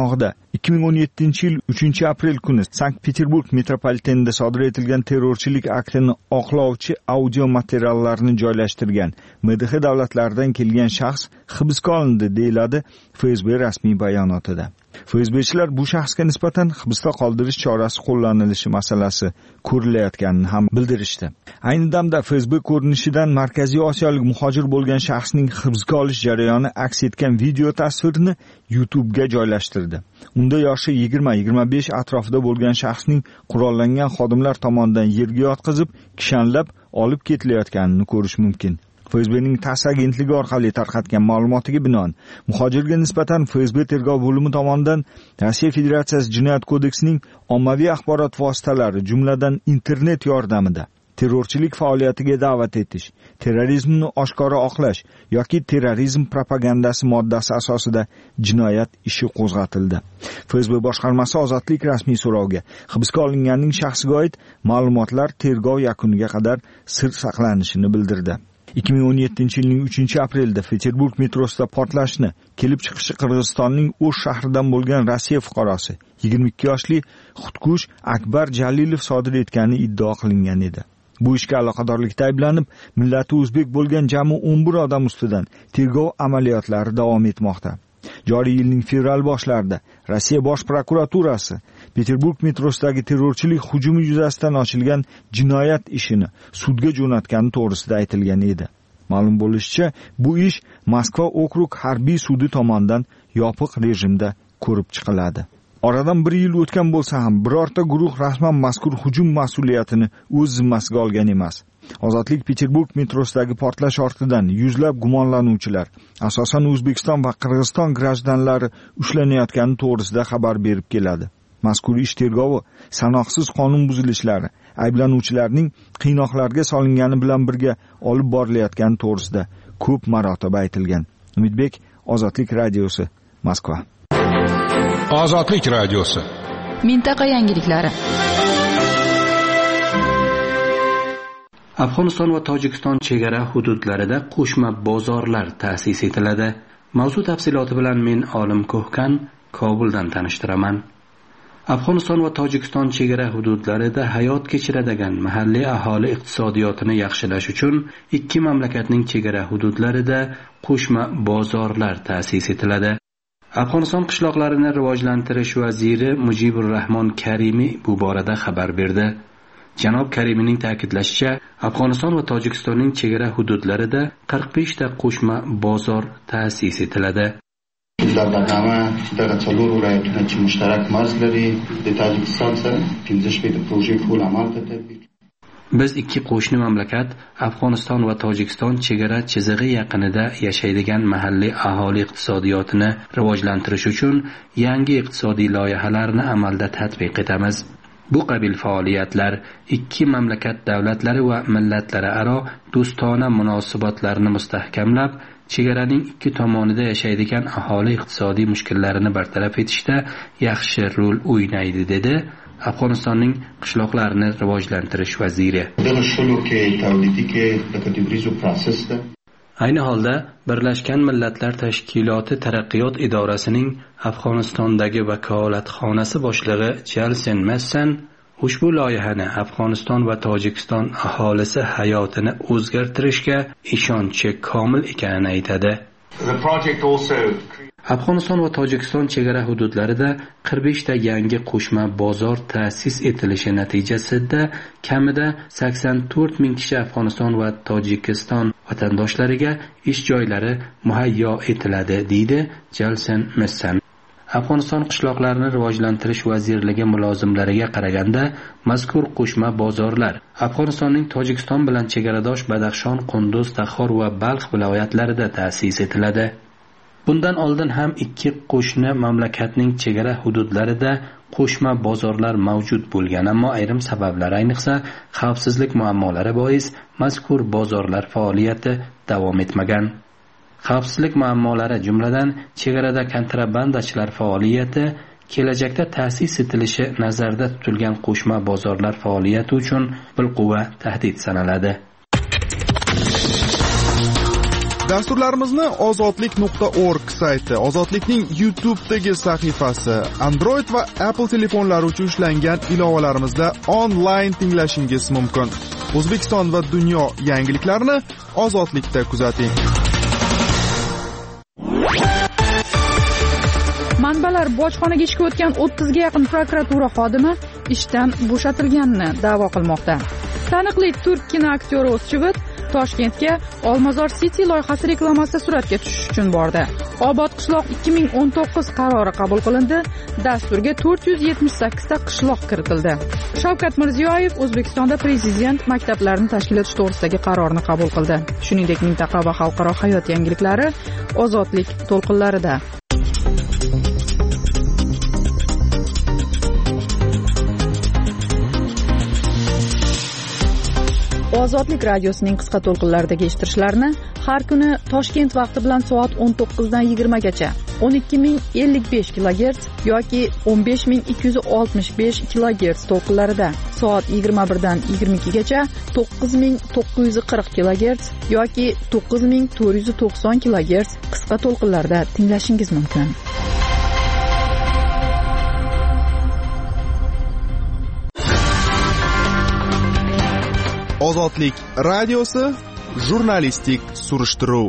ikki ming o'n yettinchi yil uchinchi aprel kuni Sankt Peterburg metropolitenida sodir etilgan terrorchilik aktini oqlovchi audio materiallarni joylashtirgan M D H davlatlaridan kelgan shaxs hibsga olindi, deyiladi F S B rasmiy bayonotida. FSBchilar bu shaxsga nisbatan hibsda qoldirish chorasi qo'llanilishi masalasi ko'rilayotganini ham bildirishdi. Ayni damda F S B ko'rinishidan Markaziy Osiyolik muhojir bo'lgan shaxsning hibsga olish jarayoni aks etgan video tasvirni YouTube ga joylashtirdi. Unda yoshi yigirma yigirma besh atrofida bo'lgan shaxsning qurollangan xodimlar tomonidan yerga yotqizib, kishanlab olib ketilayotganini ko'rish mumkin. F S B'ning TASS agentligi orqali tarqatgan ma'lumotiga binoan, muhojirga nisbatan F S B tergov bo'limi tomonidan Rossiya Federatsiyasi Jinoyat kodeksining ommaviy axborot vositalari, jumladan internet yordamida terrorchilik faoliyatiga da'vat etish, terrorizmni oshkora oqlash yoki terrorizm propagandasi moddasi asosida jinoyat ishi qo'zg'atildi. F S B boshqarmasi ozodlik rasmiy so'rovga hibsga olinganning shaxsiga oid ma'lumotlar tergov yakuniga qadar sir saqlanishini bildirdi. ikki ming o'n yettinchi yilning uchinchi aprelda Peterburg metrosida portlashni kelib chiqishi Qirg'izistonning O'sh shahridan bo'lgan Rossiya fuqarosi yigirma ikki yoshli Xudkush Akbar Jalilov sodir etgani iddao qilingan edi. Bu ishga aloqadorlikda ayblanib, millati o'zbek bo'lgan jami o'n bir odam ustidan tergov amaliyotlari davom etmoqda. Joriy yilning fevral boshlarida Rossiya Bosh prokuraturasi Peterburg metrosidagi terrorchilik hujumi yuzasidan ochilgan jinoyat ishini sudga jo'natgani to'g'risida aytilgan edi. Ma'lum bo'lishicha, bu ish Moskva okrug harbiy sudi tomonidan yopiq rejimda ko'rib chiqiladi. Oradan bir yil o'tgan bo'lsa ham, birorta guruh rasman mazkur hujum mas'uliyatini o'z zimmasiga olgan emas. Ozodlik Peterburg metrosidagi portlash ortidan yuzlab gumonlanuvchilar, asosan O'zbekiston va Qirg'iziston grajdanlari ushlanayotgani to'g'risida xabar berib keladi. Mazkur ish tergovi sanoqsiz qonun buzilishlari, ayblanuvchilarning qiynoqlarga solingani bilan birga olib borilayotgani to'g'risida ko'p marotaba aytilgan. Umidbek, Ozodlik radiosi, Moskva. Ozodlik radiosi. Mintaqa yangiliklari. Afg'oniston va Tojikiston chegara hududlarida qo'shma bozorlar ta'sis etiladi. Mavzu tafsiloti bilan men Olim Ko'hkan Kobuldan tanishtiraman. Afg'oniston va Tojikiston chegara hududlarida hayot kechiradigan mahalliy aholi iqtisodiyotini yaxshilash uchun ikki mamlakatning chegara hududlarida qo'shma bozorlar ta'sis etiladi. Afg'oniston qishloqlarini rivojlantirish vaziri Mujibur Rahmon Karimiy bu borada xabar berdi. Janob Karimiyning ta'kidlashicha, Afg'oniston va Tojikistonning chegara hududlarida qirq besh ta qo'shma bozor ta'sis etiladi. در برنامه در څلور ولایتونو چې مشترک مرز لري د تاجکستان سره پنځه شپږ پروژې ټول عمل ته تطبیق. Biz ikki qo'shni mamlakat Afg'oniston va Tojikiston chegara chizig'i yaqinida yashaydigan mahalliy aholi iqtisodiyotini rivojlantirish uchun yangi iqtisodiy loyihalarni amalda tatbiq etamiz. Bu qabil faoliyatlar ikki mamlakat davlatlari va millatlari aro do'stona munosabatlarni mustahkamlab, chegaraning ikki tomonida yashaydigan aholi iqtisodiy mushkullarini bartaraf etishda yaxshi rol o'ynaydi, dedi Afg'onistonning qishloqlarini rivojlantirish vaziri. Ayni holda Birlashgan Millatlar Tashkiloti Taraqqiyot idorasining Afg'onistondagi vakolatxonasi boshlig'i Jalsen Messan ushbu loyihani Afg'oniston va Tojikiston aholisi hayotini o'zgartirishga ishonchi komil ekanini aytadi. Afg'oniston va Tojikiston chegara hududlarida qirq besh ta yangi qo'shma bozor ta'sis etilishi natijasida kamida sakson to'rt ming kishi Afg'oniston va Tojikiston vatandoshlariga ish joylari muhayyo etiladi, deydi Jalsen Messan. Afg'oniston qishloqlarini rivojlantirish vazirligi mulozimlariga qaraganda, mazkur qo'shma bozorlar Afg'onistonning Tojikiston bilan chegaradosh Badaxshon, Qunduz, Taxor va Balx viloyatlarida ta'sis etiladi. Bundan oldin ham ikki qo'shni mamlakatning chegara hududlarida qo'shma bozorlar mavjud bo'lgan, ammo ayrim sabablar, ayniqsa xavfsizlik muammolari bois mazkur bozorlar faoliyati davom etmagan. Xavfsizlik muammolari, jumladan chegarada kontrabandachilar faoliyati, kelajakda ta'sis etilishi nazarda tutilgan qo'shma bozorlar faoliyati uchun bilquva tahdid sanaladi. Dasturlarimizni ozodlik nuqta org sayti, Ozodlikning YouTube'dagi sahifasi, Android va Apple telefonlari uchun ishlangan ilovalarimizda onlayn tinglashingiz mumkin. O'zbekiston va dunyo yangiliklarini Ozodlikda kuzating. Manbalar bojxonaga ishga o'tgan o'ttizga yaqin prokuratura xodimi ishdan bo'shatilganini da'vo qilmoqda. Taniqli turk kinoaktyori O'zchivit Toshkentga Olmazor City loyihasi reklamasida suratga tushish uchun bordi. Obod qishloq ikki ming o'n to'qqiz qarori qabul qilindi. Dasturga to'rt yuz yetmish sakkiz ta qishloq kiritildi. Shavkat Mirziyoyev O'zbekistonda prezident maktablarini tashkil etish to'g'risidagi qarorni qabul qildi. Shuningdek, mintaqa va xalqaro hayot yangiliklari Ozodlik to'lqinlarida. Ozodlik radiosining qisqa to'lqinlaridagi eshittirishlarni har kuni Toshkent vaqti bilan soat o'n to'qqizdan yigirmagacha o'n ikki ming ellik besh kilogerts yoki o'n besh ming ikki yuz oltmish besh kilogerts to'lqinlarida, soat yigirma birdan yigirma ikkigacha to'qqiz ming to'qqiz yuz qirq kilogerts yoki to'qqiz ming to'rt yuz to'qson kilogerts qisqa to'lqinlarda tinglashingiz mumkin. Ozodlik radiosi jurnalistik surishtiruv.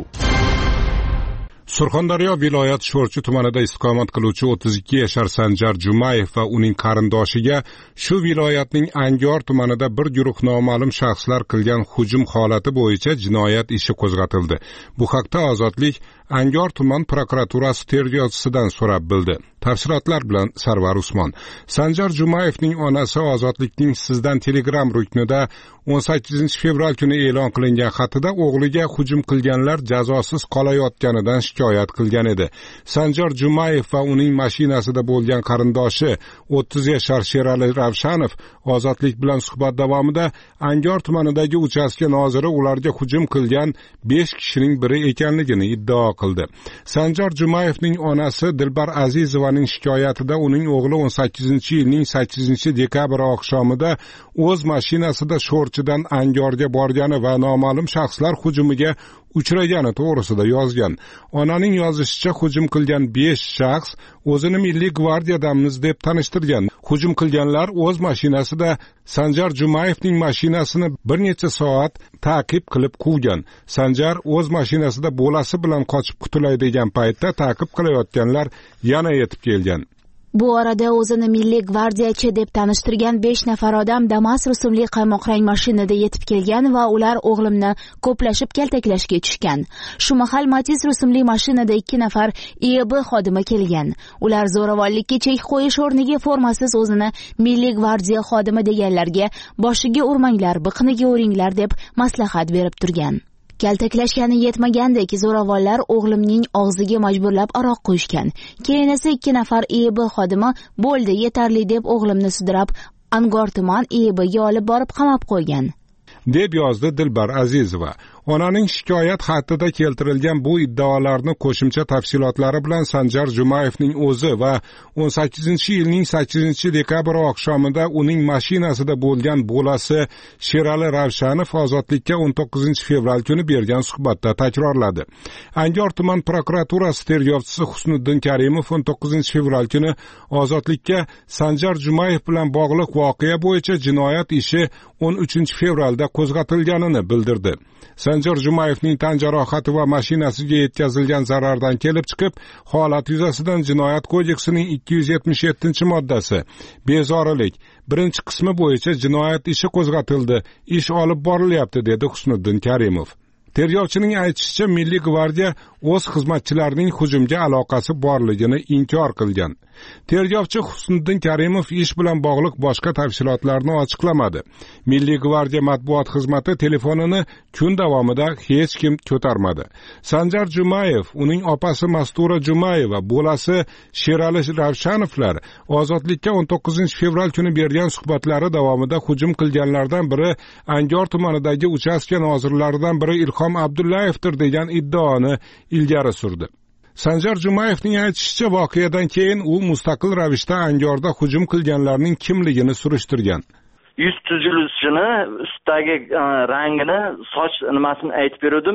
Surxondaryo viloyat Sho'rchi tumanida istiqomat qiluvchi o'ttiz ikki yashar Sanjar Jumayev va uning qarindoshiga shu viloyatning Angor tumanida bir guruh noma'lum shaxslar qilgan hujum holati bo'yicha jinoyat ishi qo'zg'atildi. Bu haqda Ozodlik Angor tuman prokuraturasi tergovchisidan so'rab bildi. Tafsilotlar bilan Sarvar Usmon. Sanjar Jumayevning onasi Ozodlikning Sizdan Telegram ruknida o'n sakkizinchi fevral kuni e'lon qilingan xatida o'g'liga hujum qilganlar jazosiz qolayotganidan shikoyat qilgan edi. Sanjar Jumayev va uning mashinasida bo'lgan qarindoshi o'ttiz yashar Sherali Ravshanov Ozodlik bilan suhbat davomida Angor tumanidagi uchastka noziri ularga hujum qilgan besh kishining biri ekanligini iddao qildi. Sanjar Jumayevning onasi Dilbar Azizovaning shikoyatida uning o'g'li o'n sakkizinchi yilning sakkizinchi dekabr oqshomida o'z mashinasida Sho'rchidan Angorga borgani va noma'lum shaxslar hujumiga uchragani to'g'risida yozgan. Onaning yozishicha, hujum qilgan besh shaxs o'zini Milliy gvardiyadamiz deb tanishtirgan. Hujum qilganlar o'z mashinasida Sanjar Jumayevning mashinasini bir necha soat ta'qib qilib quvgan. Sanjar o'z mashinasida bolasi bilan qochib qutulay degan paytda ta'qib qilayotganlar yana yetib kelgan. Bu orada o'zini Milliy gvardiyachi deb tanishtirgan besh nafar odam Damas rusumli qaymoq rang mashinada yetib kelgan va ular o'g'limni ko'plashib kaltaklashga tushgan. Shu mahal Matiz rusumli mashinada ikki nafar I E B xodimi kelgan. Ular zo'ravonlikka chek qo'yish o'rniga formasiz o'zini Milliy gvardiya xodimi deganlarga boshiga urmanglar, biqiniga uringlar deb maslahat berib turgan. Kaltaklashgani yetmagandek, zo'ravonlar o'g'limning og'ziga majburlab aroq qo'yishgan. Keyin esa ikki nafar I E B xodimi bo'ldi, yetarli deb o'g'limni sudrab Angor tuman I E B'ga olib borib qamab qo'ygan, deb yozdi Dilbar Azizova. Onaning shikoyat xatida keltirilgan bu iddaolarni qo'shimcha tafsilotlari bilan Sanjar Jumayevning o'zi va o'n sakkizinchi yilning sakkizinchi dekabr oqshomida uning mashinasida bo'lgan bolasi Sherali Ravshanov Ozodlikka o'n to'qqizinchi fevral kuni bergan suhbatda takrorladi. Angor tuman prokuraturasi tergovchisi Husniddin Karimov o'n to'qqizinchi fevral kuni Ozodlikka Sanjar Jumayev bilan bog'liq voqea bo'yicha jinoyat ishi o'n uchinchi fevralda qo'zg'atilganini bildirdi. Sanjar Jumayevning tan jarohati va mashinasiga yetkazilgan zarardan kelib chiqib, holat yuzasidan Jinoyat kodeksining ikki yuz yetmish yettinchi moddasi bezorilik birinchi qismi bo'yicha jinoyat ishi qo'zg'atildi. Ish olib borilyapti, dedi Husniddin Karimov. Tergovchining aytishicha, Milliy gvardiya o'z xizmatchilarining hujumga aloqasi borligini inkor qilgan. Tergovchi Husniddin Karimov ish bilan bog'liq boshqa tafsilotlarni ochiqlamadi. Milliy gvardiya matbuot xizmati telefonini kun davomida hech kim ko'tarmadi. Sanjar Jumayev, uning opasi Mastura Jumayeva, bolasi Sherali Ravshanovlar Ozodlikka o'n to'qqizinchi fevral kuni bergan suhbatlari davomida hujum qilganlardan biri Angor tumanidagi uchastka nozirlaridan biri Ilhom Abdullayevdir degan iddaoni ilgari surdi. Sanjar Jumayevning aytishicha, voqeadan keyin u mustaqil ravishda Angorda hujum qilganlarning kimligini surishtirgan. Yuz tuzilishini, ustidagi rangini, soch nimasini aytib berdim.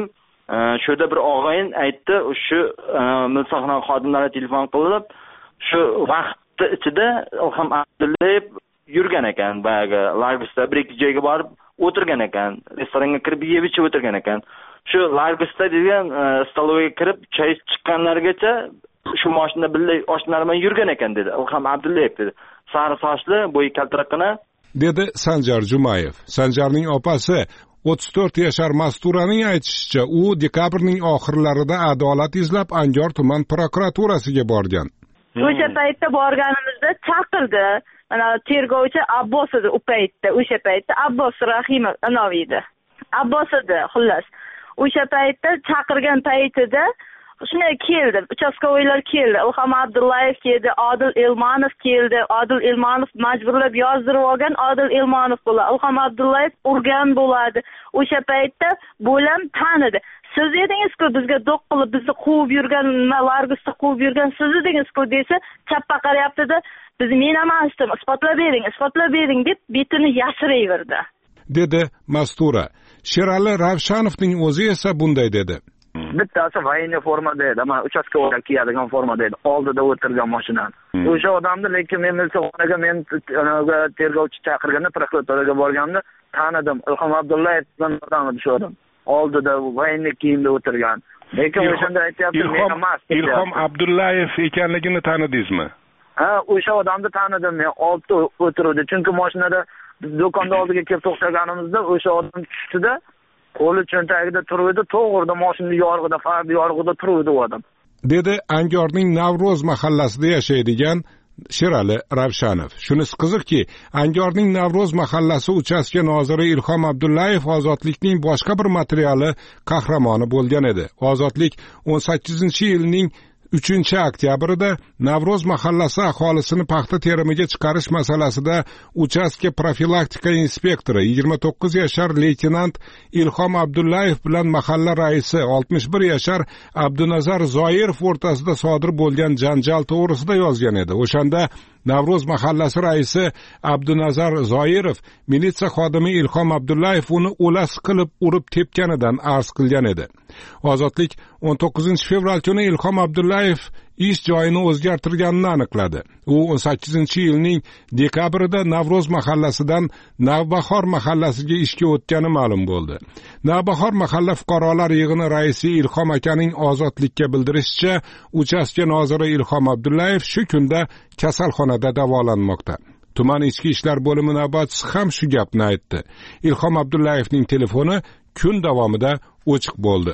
shu yerda bir og'ayin aytdi, shu milsoxona xodimlari telefon qilib, shu vaqt ichida Ilhom Abdullayev yurgan ekan, boyagi Largisda bir ikki joyga borib o'tirgan ekan, restoranga kirib yeb ichib o'tirgan ekan. Shu Largisda degan stolovaga kirib choy chiqqanlargacha shu mashinada birga oshnalar bilan yurgan ekan dedi Ilhom Abdullayev dedi. Sari sochli, bo'yi kaltaroqqina dedi Sanjar Jumayev. Sanjarning opasi o'ttiz to'rt yashar Masturaning aytishicha, u dekabrning oxirlarida adolat izlab Angor tuman prokuraturasiga borgan. O'sha paytda borganimizda chaqirdi. Mana tergovchi Abbos edi u paytda, o'sha paytda Abbos Rahimov edi. Abbos edi, xullas. O'sha paytda chaqirgan paytida shunday keldi, uchastkovoylar keldi, Ilhom Abdullayev keldi, Odil Elmanov keldi. Odil Elmanov majburlab yozdirib olgan, Odil Elmanov bo'ladi. Ilhom Abdullayev urgan bo'ladi. O'sha paytda bo'lam tanidi. Siz edingiz-ku bizga do'q qilib bizni quvib yurgan, Largisda quvib yurgan siz edingiz-ku desa, chappa qarayapti-da, biz men emasdim, isbotlab bering, isbotlab bering deb betini yashirayverdi. dedi Mastura. Sherali Ravshanovning o'zi esa bunday dedi. Bittasi voyinniy formada edi, mana uchastkovoylar kiyadigan formada edi, oldida o'tirgan mashinani. O'sha odamni lekin men milsoxonaga men tergovchi chaqirganda, prokuraturaga borganda tanidim. Ilhom Abdullayev bilan shu odam. Oldida voyinniy kiyimda o'tirgan. Lekin o'shanda aytayapti, men emas. Ilhom Abdullayev ekanligini tanidingizmi? Ha, o'sha odamni tanidim men, oldida o'tirdi. Chunki mashinada biz do'konda oldiga kelib to'xtaganimizda o'sha odam tushdi-da, qo'li cho'ntagida turuvdi, to'g'rida mashinaning yorug'ida, fardi yorug'ida turuvdi u odam. dedi Angorning Navro'z mahallasida yashaydigan Sherali Ravshanov. Shunisi qiziqki, Angorning Navro'z mahallasi uchastka noziri Ilhom Abdullayev ozodlikning boshqa bir materiali qahramoni bo'lgan edi. Ozodlik o'n sakkizinchi yilning uchinchi oktyabrida Navro'z mahallasi aholisini paxta terimiga chiqarish masalasida uchastka profilaktika inspektori yigirma to'qqiz yashar leytenant Ilhom Abdullayev bilan mahalla raisi oltmish bir yashar Abdunazar Zoirov o'rtasida sodir bo'lgan janjal to'g'risida yozgan edi. O'shanda Navro'z mahallasi raisi Abdunazar Zoirov militsiya xodimi Ilhom Abdullayev uni o'las qilib urib tepganidan arz qilgan edi. Ozodlik o'n to'qqizinchi fevral kuni Ilhom Abdullayev ish joyini o'zgartirganini aniqladi. U o'n sakkizinchi yilning dekabrida Navro'z mahallasidan Navbahor mahallasiga ishga o'tgani ma'lum bo'ldi. Navbahor mahalla fuqarolar yig'ini raisi Ilhom akaning ozodlikka bildirishicha, uchastka noziri Ilhom Abdullayev shu kunda kasalxonada davolanmoqda. Tuman ichki ishlar bo'limi navbatchisi ham shu gapni aytdi. Ilhom Abdullayevning telefoni kun davomida o'chiq bo'ldi.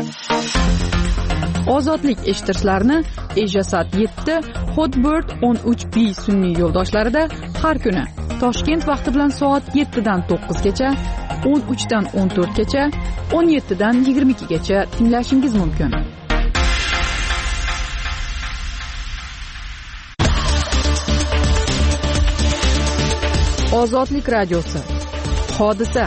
Ozodlik eshittirishlarni Ejasat yetti, Hotbird o'n uch B sun'iy yo'ldoshlarida har kuni Toshkent vaqti bilan soat yettidan to'qqizgacha, o'n uchdan o'n to'rtgacha, o'n yettidan yigirma ikkigacha tinglashingiz mumkin. Ozodlik radiosi. Hodisa.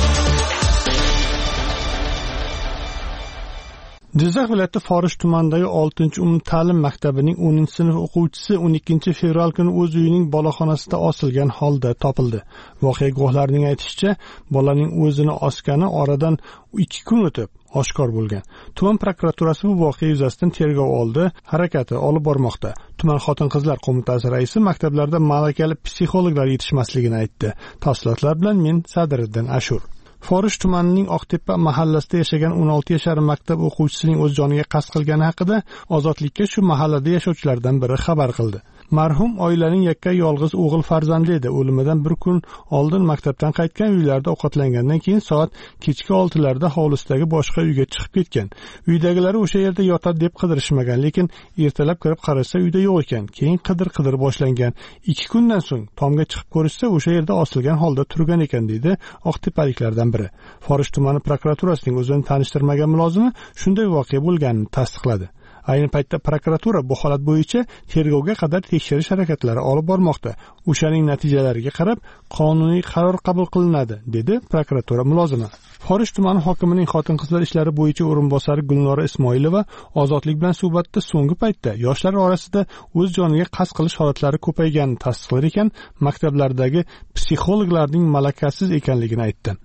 Jizzax viloyati Forish tumanidagi oltinchi umumta'lim maktabining o'ninchi sinf o'quvchisi o'n ikkinchi fevral kuni o'z uyining boloxonasida osilgan holda topildi. Voqea guvohlarining aytishicha, bolaning o'zini osgani oradan ikki kun o'tib oshkor bo'lgan. Tuman prokuraturasi bu voqea yuzasidan tergov oldi, harakati olib bormoqda. Tuman xotin-qizlar qo'mitasi raisi maktablarda malakali psixologlar yetishmasligini aytdi. Tafsilotlar bilan men Sadiriddin Ashur. Forish tumanining Oqtepa mahallasida yashagan o'n olti yashar maktab o'quvchisining o'z joniga qasd qilgani haqida Ozodlikka shu mahallada yashovchilardan biri xabar qildi. Marhum oilaning yakka yolg'iz o'g'il farzandli edi. O'limidan bir kun oldin maktabdan qaytgan, uylarida ovqatlangandan keyin soat kechki oltilarda hovlisidagi boshqa uyga chiqib ketgan. Uydagilar o'sha yerda yotadi deb qidirishmagan, lekin ertalab kirib qarasa uyda yo'q ekan. Keyin qidir-qidir boshlangan. ikki kundan so'ng tomga chiqib ko'rishsa o'sha yerda osilgan holda turgan ekan deydi Oqtepaliklardan biri. Forish tumani prokuraturasining o'zini tanishtirmagan mulozimi shunday voqea bo'lganini tasdiqladi. Ayni paytda prokuratura bu holat bo'yicha tergovga qadar tekshirish harakatlari olib bormoqda. O'shaning natijalariga qarab qonuniy qaror qabul qilinadi, dedi prokuratura mulozimi. Forish tumani hokimining xotin-qizlar ishlari bo'yicha o'rinbosari Gulnora Ismoilova ozodlik bilan suhbatda so'nggi paytda yoshlar orasida o'z joniga qasd qilish holatlari ko'payganini tasdiqlar ekan, maktablardagi psixologlarning malakasiz ekanligini aytdi.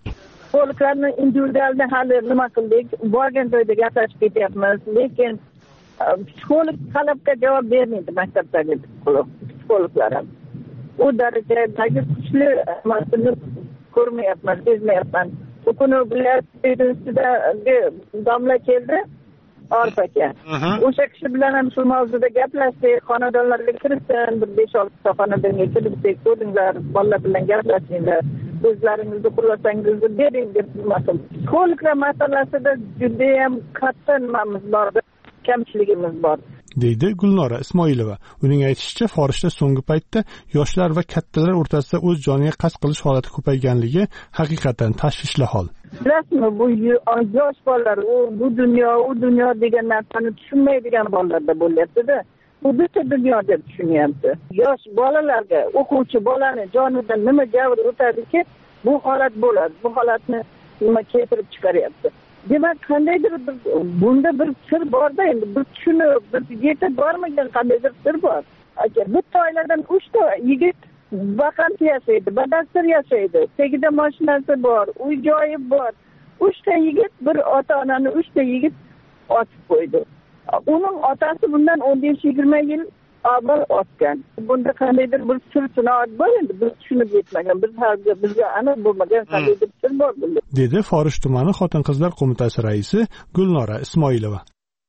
psixologlarni individualni hali nima qildik, borgan joyda gaplashib ketyapmiz, lekin psixolog talabga javob bermaydi maktabdagi psixologlar ham. U darajadagi kuchli emasini ko'rmayapman, sezmayapman. Bu kuni viloyat universitetidagi domla keldi, Orif aka. O'sha kishi bilan ham shu mavzuda gaplashdik, xonadonlarga kirsin, bir besh olti xonadonga kirib ko'ringlar, bolalar bilan gaplashinglar, o'zlaringizni xulasangizni bering deb nima-qildi. Psixologlar masalasida juda ham katta nimamiz bor, kamchiligimiz bor, deydi Gulnora Ismoilova. Uning aytishicha, Forishda so'nggi paytda yoshlar va kattalar o'rtasida o'z joniga qasd qilish holati ko'payganligi haqiqatan tashvishli hol. Bilasizmi, bu yosh bolalar, bu dunyo, u dunyo degan narsani tushunmaydigan bolalarda bo'lyapti-da. Bu bitta dunyo deb tushunyapti. Yosh bolalarga, o'quvchi bolani jonidan nima javr o'tadiki, bu holat bo'ladi. Bu holatni nima keltirib chiqaryapti. Demak, qandaydir bir bunda bir sir bor-da, endi bir tushunib, bir yetib bormagan qandaydir sir bor. Aka, bitta oiladan uchta yigit vaqant yashaydi, badastir yashaydi. Tegida mashinasi bor, uy joyi bor. uchta yigit, bir ota-onani uchta yigit otib qo'ydi. Uning otasi bundan o'n besh yigirma yil avval otgan. Bunda qandaydir bir sir sinoat bor, endi biz tushunib yetmagan, biz hozir bizga aniq bo'lmagan qandaydir sir bor bunda, dedi Forish tumani Xotin-qizlar qo'mitasi raisi Gulnora Ismoilova.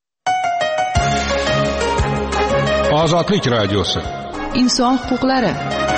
Ozodlik radiosi. Inson huquqlari.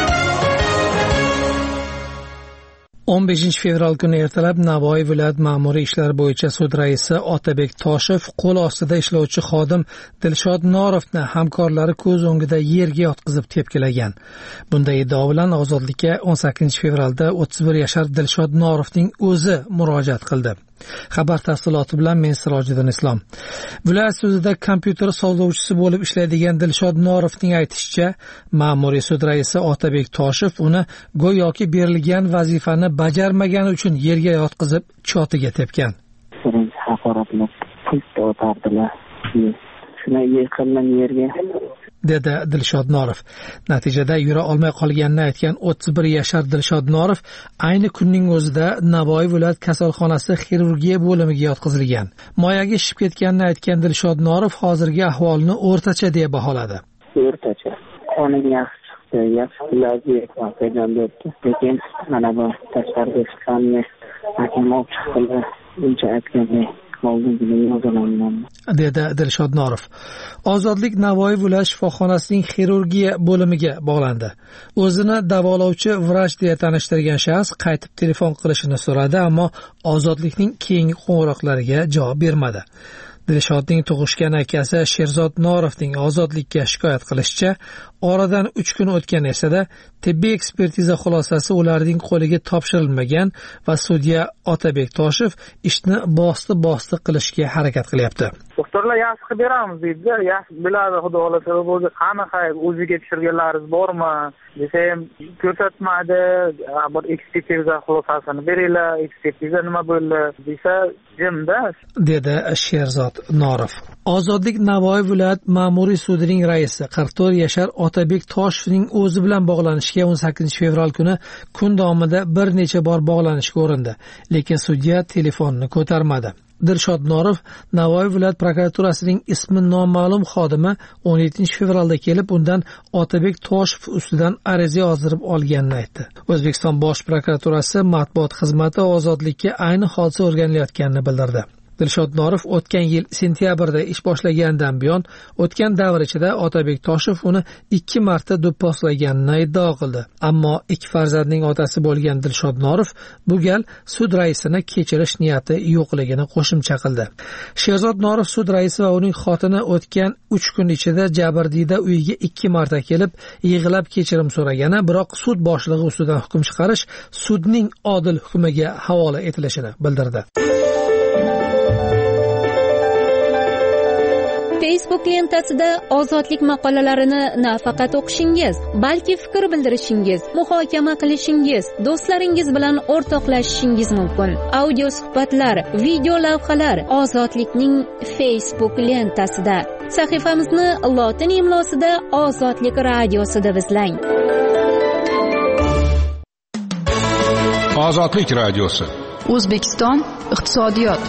o'n beshinchi fevral kuni ertalab Navoiy viloyat ma'muriy ishlar bo'yicha sud raisi Otabek Toshev qo'l ostida ishlovchi xodim Dilshod Norovni hamkorlari ko'z o'ngida yerga yotqizib tepkilagan. Bunday iddao bilan ozodlikka o'n sakkizinchi fevralda o'ttiz bir yashar Dilshod Norovning o'zi murojaat qildi. Xabar tafsiloti bilan men Sirojiddin Islom. Viloyat sudida kompyuter sozlovchisi bo'lib ishlaydigan Dilshod Norovning aytishicha, ma'muriy sud raisi Otabek Toshev uni go'yoki berilgan vazifani bajarmagani uchun yerga yotqizib chotiga tepgan. Birinchi haqoratlab pultda o'tardilar. Shuna yiqildim yerga, dedi Dilshod Norov. Natijada yura olmay qolganini aytgan o'ttiz bir yashar Dilshod Norov ayni kunning o'zida Navoiy viloyat kasalxonasi xirurgiya bo'limiga yotqizilgan. Moyaga shishib ketganini aytgan Dilshod Norov hozirgi ahvolini o'rtacha deb baholadi. O'rtacha. Qoning yaxshi chiqdi, yaxshi iloji qilgan debdi. Lekin mana bu tashqariga chiqqanni hakim olib chiqdi, buncha aytganda dedi Dilshod Norov. Ozodlik Navoiy viloyat shifoxonasining xirurgiya bo'limiga bog'landi. O'zini davolovchi vrach deya tanishtirgan shaxs qaytib telefon qilishini so'radi, ammo Ozodlikning keyingi qo'ng'iroqlariga javob bermadi. Dilshodning tug'ishgan akasi Sherzod Norovning Ozodlikka shikoyat qilishicha, oradan uch kun o'tgan esa tibbiy ekspertiza xulosasi ularning qo'liga topshirilmagan va sudya Otabek Toshev ishni bosti-bosti qilishga harakat qilyapti. Doktorlar yaxshi qilib beramiz deydi, yaxshi biladi, xudo xolasa o'zi qanaqa o'ziga tekshirganlaringiz bormi desa ham ko'rsatmadi. Bir ekspertiza xulosasini beringlar, ekspertiza nima bo'ldi desa jimda, dedi Sherzod Norov. Ozodlik Navoiy viloyat ma'muriy sudining raisi qirq to'rt yashar Otabek Toshevning o'zi bilan bog'lanishga o'n sakkizinchi fevral kuni kun davomida bir necha bor bog'lanishga urindi, lekin sudya telefonni ko'tarmadi. Dilshod Norov Navoiy viloyat prokuraturasining ismi noma'lum xodimi o'n yettinchi fevralda kelib undan Otabek Toshev ustidan ariza yozdirib olganini aytdi. O'zbekiston bosh prokuraturasi matbuot xizmati Ozodlikka ayni hodisa o'rganilayotganini bildirdi. Dilshod Norov o'tgan yil sentyabrda ish boshlaganidan buyon o'tgan davr ichida Otabek Toshev uni ikki marta do'pposlaganini iddao qildi. Ammo ikki farzandning otasi bo'lgan Dilshod Norov bu gal sud raisini kechirish niyati yo'qligini qo'shimcha qildi. Sherzod Norov sud raisi va uning xotini o'tgan uch kun ichida jabrdiyda uyiga ikki marta kelib yig'lab kechirim so'ragani, biroq sud boshlig'i ustidan hukm chiqarish sudning odil hukmiga havola etilishini bildirdi. Facebook lentasida ozodlik maqolalarini nafaqat o'qishingiz, balki fikr bildirishingiz, muhokama qilishingiz, do'stlaringiz bilan o'rtoqlashishingiz mumkin. Audio suhbatlar, video lavhalar Ozodlikning Facebook lentasida. Sahifamizni lotin imlosida Ozodlik radiosi deb izlang. Ozodlik radiosi. O'zbekiston iqtisodiyot.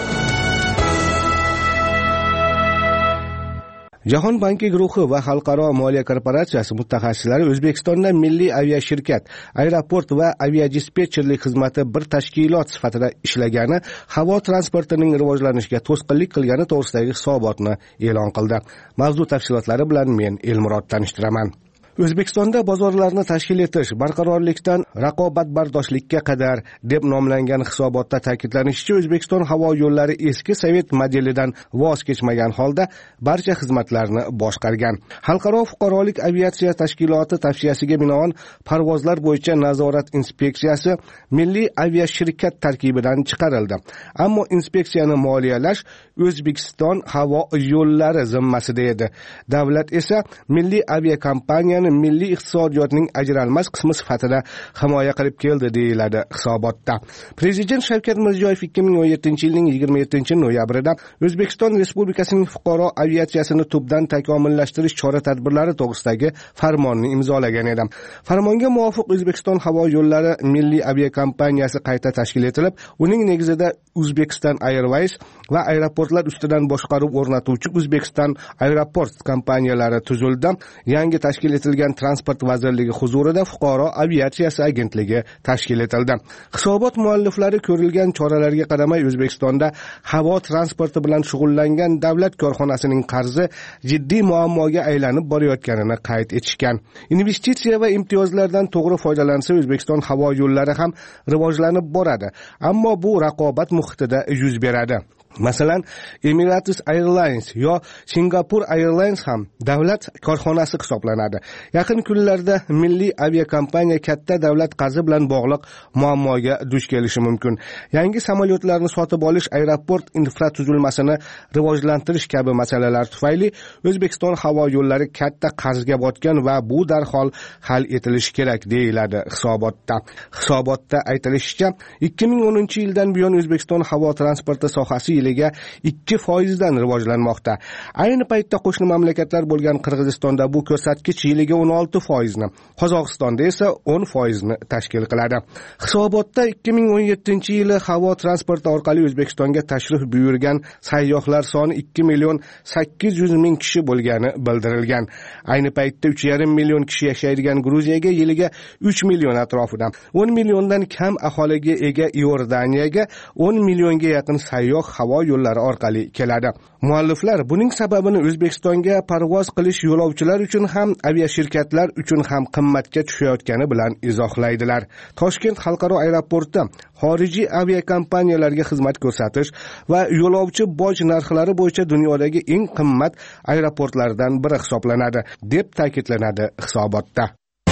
Jahon banki guruhi va Xalqaro moliya korporatsiyasi mutaxassislari O'zbekistonda milliy aviashirkat, aeroport va aviadispetcherlik xizmati bir tashkilot sifatida ishlagani havo transportining rivojlanishiga to'sqinlik qilgani to'g'risidagi hisobotni e'lon qildi. Mavzu tafsilotlari bilan men Elmurod tanishtiraman. O'zbekistonda bozorlarni tashkil etish barqarorlikdan raqobatbardoshlikka qadar deb nomlangan hisobotda ta'kidlanishicha, O'zbekiston havo yo'llari eski sovet modelidan voz kechmagan holda barcha xizmatlarni boshqargan. Xalqaro fuqarolik aviatsiya tashkiloti tavsiyasiga binoan parvozlar bo'yicha nazorat inspeksiyasi milliy aviashirkat tarkibidan chiqarildi. Ammo inspeksiyani moliyalash O'zbekiston havo yo'llari zimmasida edi. Davlat esa milliy aviakompaniyani milliy iqtisodiyotning ajralmas qismi sifatida himoya qilib keldi, deyiladi hisobotda. Prezident Shavkat Mirziyoyev ikki ming o'n yettinchi yilning yigirma yettinchi noyabrida O'zbekiston Respublikasining fuqaro aviatsiyasini tubdan takomillashtirish chora-tadbirlari to'g'risidagi farmonni imzolagan edi. Farmonga muvofiq O'zbekiston havo yo'llari milliy aviakompaniyasi qayta tashkil etilib, uning negizida Uzbekistan Airways va aeroportlar ustidan boshqaruv o'rnatuvchi Uzbekistan Aeroport kompaniyalari tuzildi. Yangi tashkil etilgan Transport vazirligi huzurida fuqaro aviatsiyasi agentligi tashkil etildi. Hisobot mualliflari ko'rilgan choralarga qaramay O'zbekistonda havo transporti bilan shug'ullangan davlat korxonasining qarzi jiddiy muammoga aylanib borayotganini qayd etishgan. Investitsiya va imtiyozlardan to'g'ri foydalansa O'zbekiston havo yo'llari ham rivojlanib boradi, ammo bu raqobat muhitida yuz beradi. Masalan, Emirates Airlines yo Singapore Airlines ham davlat korxonasi hisoblanadi. Yaqin kunlarda milliy aviakompaniya katta davlat qarzi bilan bog'liq muammoga duch kelishi mumkin. Yangi samolyotlarni sotib olish, aeroport infratuzilmasini rivojlantirish kabi masalalar tufayli O'zbekiston havo yo'llari katta qarzga botgan va bu darhol hal etilishi kerak, deyiladi hisobotda. Hisobotda aytilishicha, ikki ming o'ninchi yildan buyon O'zbekiston havo transporti sohasi yiliga ikki foiz dan rivojlanmoqda. Ayni paytda qo'shni mamlakatlar bo'lgan Qirg'izistonda bu ko'rsatkich yiliga o'n olti foiz ni, Qozog'istonda esa o'n foiz ni tashkil qiladi. Hisobotda ikki ming o'n yettinchi yili havo transporti orqali O'zbekistonga tashrif buyurgan sayyohlar soni ikki million sakkiz yuz ming kishi bo'lgani bildirilgan. Ayni paytda uch yarim million kishi yashaydigan Gruziyaga yiliga uch million atrofida, o'n milliondan kam aholiga ega Iordaniyaga o'n millionga yaqin sayyoh havo yo'llari orqali keladi. Mualliflar buning sababini O'zbekistonga parvoz qilish yo'lovchilar uchun ham, aviashirkatlar uchun ham qimmatga tushayotgani bilan izohlaydilar. Toshkent xalqaro aeroporti xorijiy aviakompaniyalarga xizmat ko'rsatish va yo'lovchi boj narxlari bo'yicha dunyodagi eng qimmat aeroportlardan biri hisoblanadi, deb ta'kidlanadi hisobotda.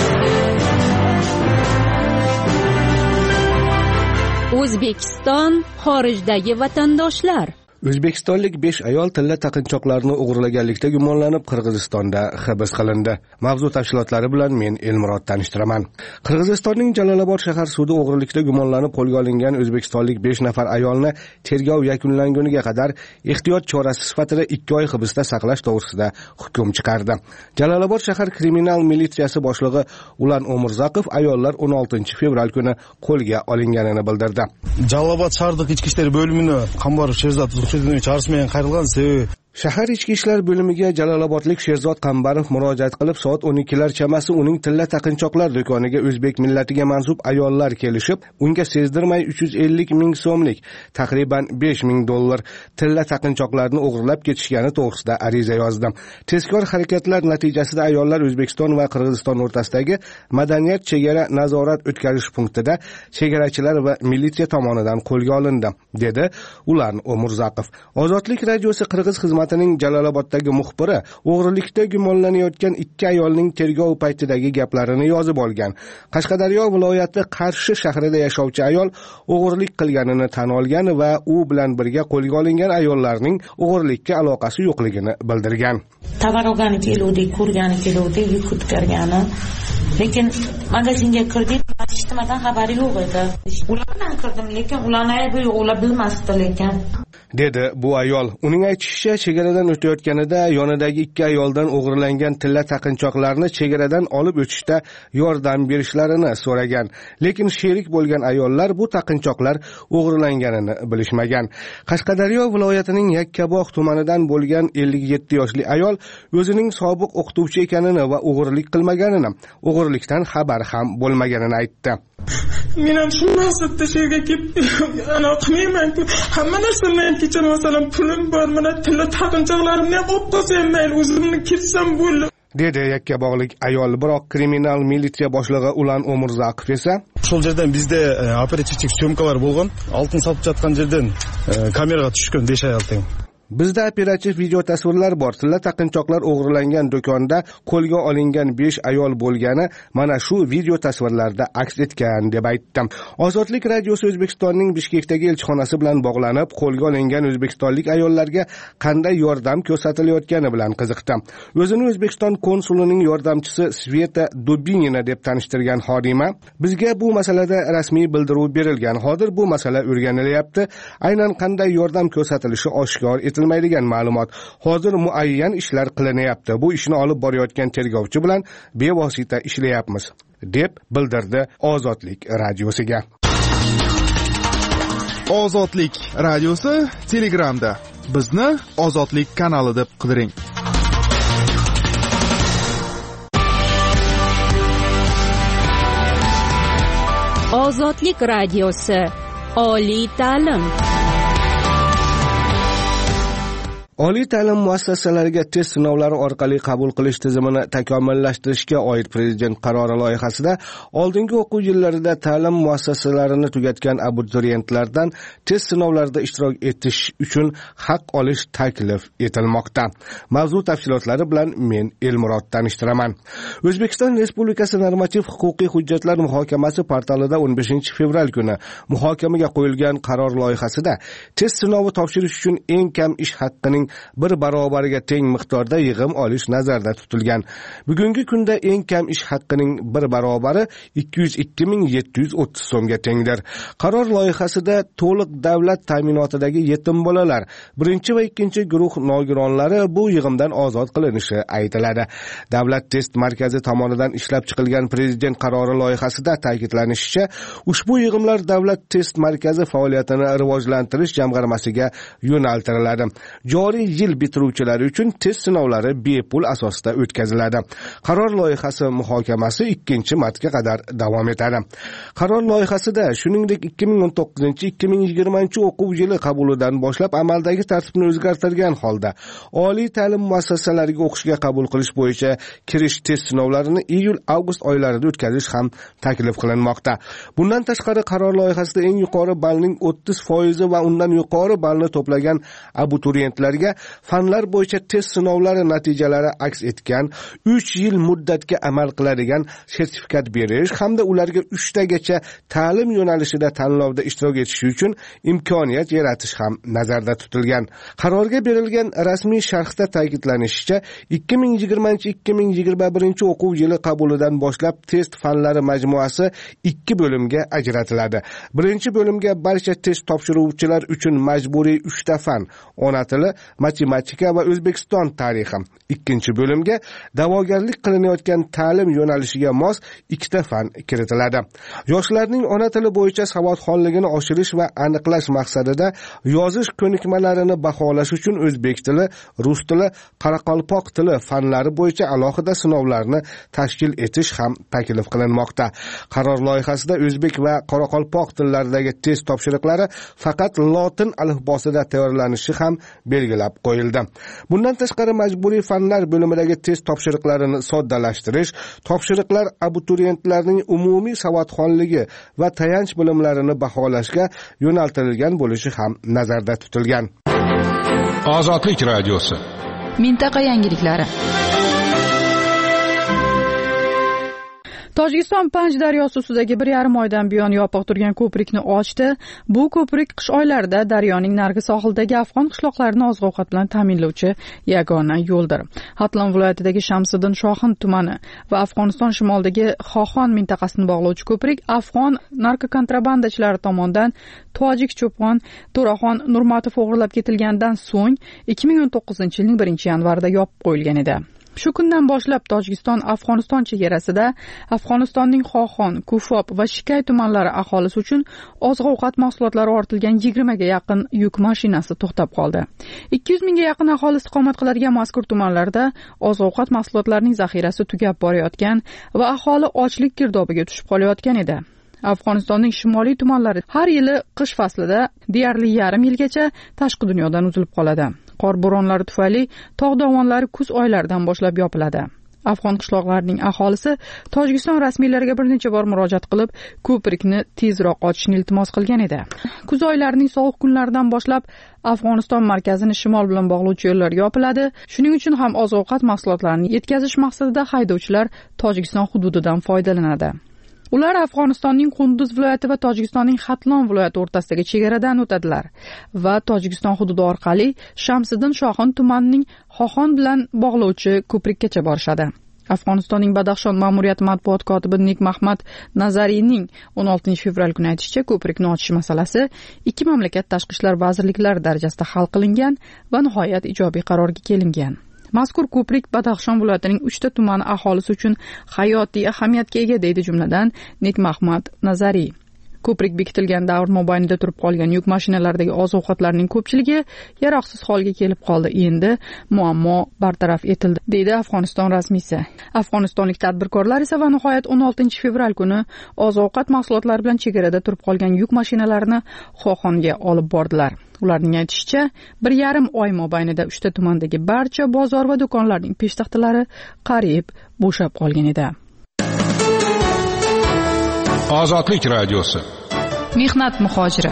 O'zbekiston xorijdagi vatandoshlar. O'zbekistonlik besh ayol tilla taqinchoqlarni o'g'irlaganlikda gumonlanib Qirg'izistonda hibs qilindi. Mavzu tafsilotlari bilan men Elmurod tanishtiraman. Qirg'izistonning Jalolobod shahar sudi o'g'irlikda gumonlanib qo'lga olingan o'zbekistonlik besh nafar ayolni tergov yakunlanguniga qadar ehtiyot chorasi sifatida ikki oy hibsda saqlash to'g'risida hukm chiqardi. Jalolobod shahar kriminal militsiyasi boshlig'i Ulan Omurzaqov ayollar o'n oltinchi fevral kuni qo'lga olinganini bildirdi. Jalolobod shahardagi ichki ishlar bo'limini Qambarov Sherzod Çağrısmayan qayrilgan sebebi Shahar ichki ishlar bo'limiga Jalolobodlik Sherzod Qambarov murojaat qilib, soat o'n ikkilar chamasi uning tilla taqinchoqlar do'koniga o'zbek millatiga mansub ayollar kelishib, unga sezdirmay uch yuz ellik ming so'mlik, taxriban besh ming dollar tilla taqinchoqlarni o'g'irlab ketishgani to'g'risida ariza yozdi. Tezkor harakatlar natijasida ayollar O'zbekiston va Qirg'iziston o'rtasidagi madaniyat chegara nazorat o'tkazish punktida chegarachilar va militsiya tomonidan qo'lga olindi, dedi Ulan Omurzaqov. Ozodlik radiosi Qirg'iz xizmati Jaloloboddagi muxbiri o'g'rilikda gumonlanayotgan ikki ayolning tergov paytidagi gaplarini yozib olgan. Qashqadaryo viloyati Qarshi shahrida yashovchi ayol o'g'rilik qilganini tan olgan va u bilan birga qo'lga olingan ayollarning o'g'rilikka aloqasi yo'qligini bildirgan. Tovar olgani keluvdik, ko'rgani keluvdik, yuk ko'targani. Lekin magazinga kirdik, hechnimadan xabari yo'q edi. Ular bilan kirdim, lekin ularni aybi yo'q, ular bilmasdi lekin. dedi bu ayol. Uning aytishicha, chegaradan o'tayotganida yonidagi ikki ayoldan o'g'irlangan tilla taqinchoqlarni chegaradan olib o'tishda yordam berishlarini so'ragan. Lekin sherik bo'lgan ayollar bu taqinchoqlar o'g'irlanganini bilishmagan. Qashqadaryo viloyatining Yakkabog' tumanidan bo'lgan ellik yetti yoshli ayol o'zining sobiq o'qituvchi ekanini va o'g'irlik qilmaganini, o'g'irlikdan xabar ham bo'lmaganini aytdi. Men ham shu maqsadda sherga kelib, ana qilmayman-ku. Hamma narsamni ham kecha masalan pulim bor, mana tilla taqinchoqlarimni ham olib qo'ysam mayli, o'zimni ketsam bo'ldi. dedi Yakkabog'lik ayol. Biroq kriminal militsiya boshlig'i Ulan Omurzaqov esa Şol жерден bizde operativtik syomkalar bo'lgan, oltin sotib жатқан жерден kameraga tushgan besh ayol teng. Bizda operativ video tasvirlar bor. Tilla taqinchoqlar o'g'irlangan do'konda qo'lga olingan besh ayol bo'lgani mana shu video tasvirlarda aks etgan deb aytdim. Ozodlik radiosi O'zbekistonning Bishkekdagi elchixonasi bilan bog'lanib, qo'lga olingan o'zbekistonlik ayollarga qanday yordam ko'rsatilayotgani bilan qiziqdi. O'zini O'zbekiston konsulining yordamchisi Sveta Dubinina deb tanishtirgan xodima, bizga bu masalada rasmiy bildiruv berilgan. Hozir bu masala o'rganilyapti. Aynan qanday yordam ko'rsatilishi oshkor etilmaydigan ma'lumot. Hozir muayyan ishlar qilinyapti. Bu ishni olib borayotgan tergovchi bilan bevosita ishlayapmiz, deb bildirdi Ozodlik radiosiga. Ozodlik radiosi Telegramda. Bizni Ozodlik kanali deb qidiring. Ozodlik radiosi. Oliy ta'lim. Oliy ta'lim muassasalariga test sinovlari orqali qabul qilish tizimini takomillashtirishga oid prezident qarori loyihasida oldingi o'quv yillarida ta'lim muassasalarini tugatgan abituriyentlardan test sinovlarida ishtirok etish uchun haq olish taklif etilmoqda. Mavzu tafsilotlari bilan men Elmurod tanishtiraman. O'zbekiston Respublikasi normativ huquqiy hujjatlar muhokamasi portalida o'n beshinchi fevral kuni muhokamaga qo'yilgan qaror loyihasida test sinovi topshirish uchun eng kam ish haqqining bir barobariga teng miqdorda yig'im olish nazarda tutilgan. Bugungi kunda eng kam ish haqqining bir barobari ikki yuz ikki ming yetti yuz o'ttiz so'mga tengdir. Qaror loyihasida to'liq davlat ta'minotidagi yetim bolalar, birinchi va ikkinchi guruh nogironlari bu yig'imdan ozod qilinishi aytiladi. Davlat test markazi tomonidan ishlab chiqilgan prezident qarori loyihasida ta'kidlanishicha, ushbu yig'imlar davlat test markazi faoliyatini rivojlantirish jamg'armasiga yo'naltiriladi. Joriy yil bitiruvchilari uchun test sinovlari bepul asosda o'tkaziladi. Qaror loyihasi muhokamasi ikkinchi martga qadar davom etadi. Qaror loyihasida shuningdek ikki ming o'n to'qqizinchi ikki ming yigirmanchi o'quv yili qabulidan boshlab amaldagi tartibni o'zgartirgan holda oliy ta'lim muassasalariga o'qishga qabul qilish bo'yicha kirish test sinovlarini iyul-avgust oylarida o'tkazish ham taklif qilinmoqda. Bundan tashqari qaror loyihasida eng yuqori ballning o'ttiz foizi va undan yuqori ballni to'plagan abituriyentlarga fanlar bo'yicha test sinovlari natijalari aks etgan uch yil muddatga amal qiladigan sertifikat berish hamda ularga uchtagacha ta'lim yo'nalishida tanlovda ishtirok etishi uchun imkoniyat yaratish ham nazarda tutilgan. Qarorga berilgan rasmiy sharhda ta'kidlanishicha, ikki ming yigirmanchi ikki ming yigirma birinchi o'quv yili qabulidan boshlab test fanlari majmuasi ikki bo'limga ajratiladi. Birinchi bo'limga barcha test topshiruvchilar uchun majburiy uchta fan, ona tili, matematika va O'zbekiston tarixi. Ikkinchi bo'limga da'vogarlik qilinayotgan ta'lim yo'nalishiga mos ikkita fan kiritiladi. Yoshlarning ona tili bo'yicha savodxonligini oshirish va aniqlash maqsadida yozish ko'nikmalarini baholash uchun o'zbek tili, rus tili, qoraqalpoq tili fanlari bo'yicha alohida sinovlarni tashkil etish ham taklif qilinmoqda. Qaror loyihasida o'zbek va qoraqalpoq tillaridagi test topshiriqlari faqat lotin alifbosida tayyorlanishi ham belgilab qo'yildi. Bundan tashqari majburiy fanlar bo'limidagi test topshiriqlarini soddalashtirish, topshiriqlar abituriyentlarning umumiy savodxonligi va tayanch bilimlarini baholashga yo'naltirilgan bo'lishi ham nazarda tutilgan. Ozodlik radiosi. Mintaqa yangiliklari. tojikiston panj daryosi ustidagi bir yarim oydan buyon yopiq turgan ko'prikni ochdi. Bu ko'prik qish oylarida daryoning narigi sohilidagi afg'on qishloqlarini oziq ovqat bilan ta'minlovchi yagona yo'ldir. Hatlan viloyatidagi Shamsiddin Shohin tumani va Afg'oniston shimolidagi Xoxon mintaqasini bog'lovchi ko'prik afg'on narkokontrabandachilari tomonidan tojik cho'pon To'raxon Nurmatov o'g'irlab ketilgandan so'ng ikki ming o'n to'qqizinchi yilning birinchi yanvarida yopib qo'yilgan edi. Shu kundan boshlab Tojikiston Afg'oniston chegarasida Afg'onistonning Xoxon, Kufob va Shikay tumanlari aholisi uchun oziq-ovqat mahsulotlari ortilgan yigirmaga yaqin yuk mashinasi to'xtab qoldi. ikki yuz mingga yaqin aholi istiqomat qiladigan mazkur tumanlarda oziq-ovqat mahsulotlarining zaxirasi tugab borayotgan va aholi ochlik girdobiga tushib qolayotgan edi. Afg'onistonning shimoliy tumanlari har yili qish faslida deyarli yarim yilgacha tashqi dunyodan uzilib qoladi. Qor bo'ronlari tufayli tog' dovonlari kuz oylaridan boshlab yopiladi. Afg'on qishloqlarining aholisi Tojikiston rasmiylariga bir necha bor murojaat qilib, ko'prikni tezroq ochishni iltimos qilgan edi. Kuz oylarining sovuq kunlaridan boshlab Afg'oniston markazini shimol bilan bog'lovchi yo'llar yopiladi. Shuning uchun ham oziq-ovqat mahsulotlarini yetkazish maqsadida haydovchilar Tojikiston hududidan foydalanadi. Ular Afg'onistonning Qunduz viloyati va Tojikistonning Xatlon viloyati o'rtasidagi chegaradan o'tadilar va Tojikiston hududi orqali Shamsiddin Shohin tumanining Xoxon bilan bog'lovchi ko'prikkacha borishadi. Afg'onistonning Badaxshon ma'muriyati matbuot kotibi Nikmahmad Nazariyning o'n oltinchi fevral kuni aytishicha, ko'prikni ochish masalasi ikki mamlakat tashqi ishlar vazirliklari darajasida hal qilingan va nihoyat ijobiy qarorga kelingan. Mazkur ko'prik Badaxshon viloyatining uchta tumani aholisi uchun hayotiy ahamiyatga ega deydi jumladan Nikmahmad Nazariy. Ko'prik bekitilgan davr mobaynida turib qolgan yuk mashinalaridagi oziq-ovqatlarning ko'pchiligi yaroqsiz holga kelib qoldi. Endi muammo bartaraf etildi, deydi Afg'oniston rasmiysi. Afg'onistonlik tadbirkorlar esa va nihoyat o'n oltinchi fevral kuni oziq-ovqat mahsulotlari bilan chegarada turib qolgan yuk mashinalarini Xoxonga olib bordilar. Ularning aytishicha, bir yarim oy mobaynida uchta tumandagi barcha bozor va do'konlarning peshtaxtalari qariyb bo'shab qolgan edi. Ozodlik radiosi. Mehnat muhojiri.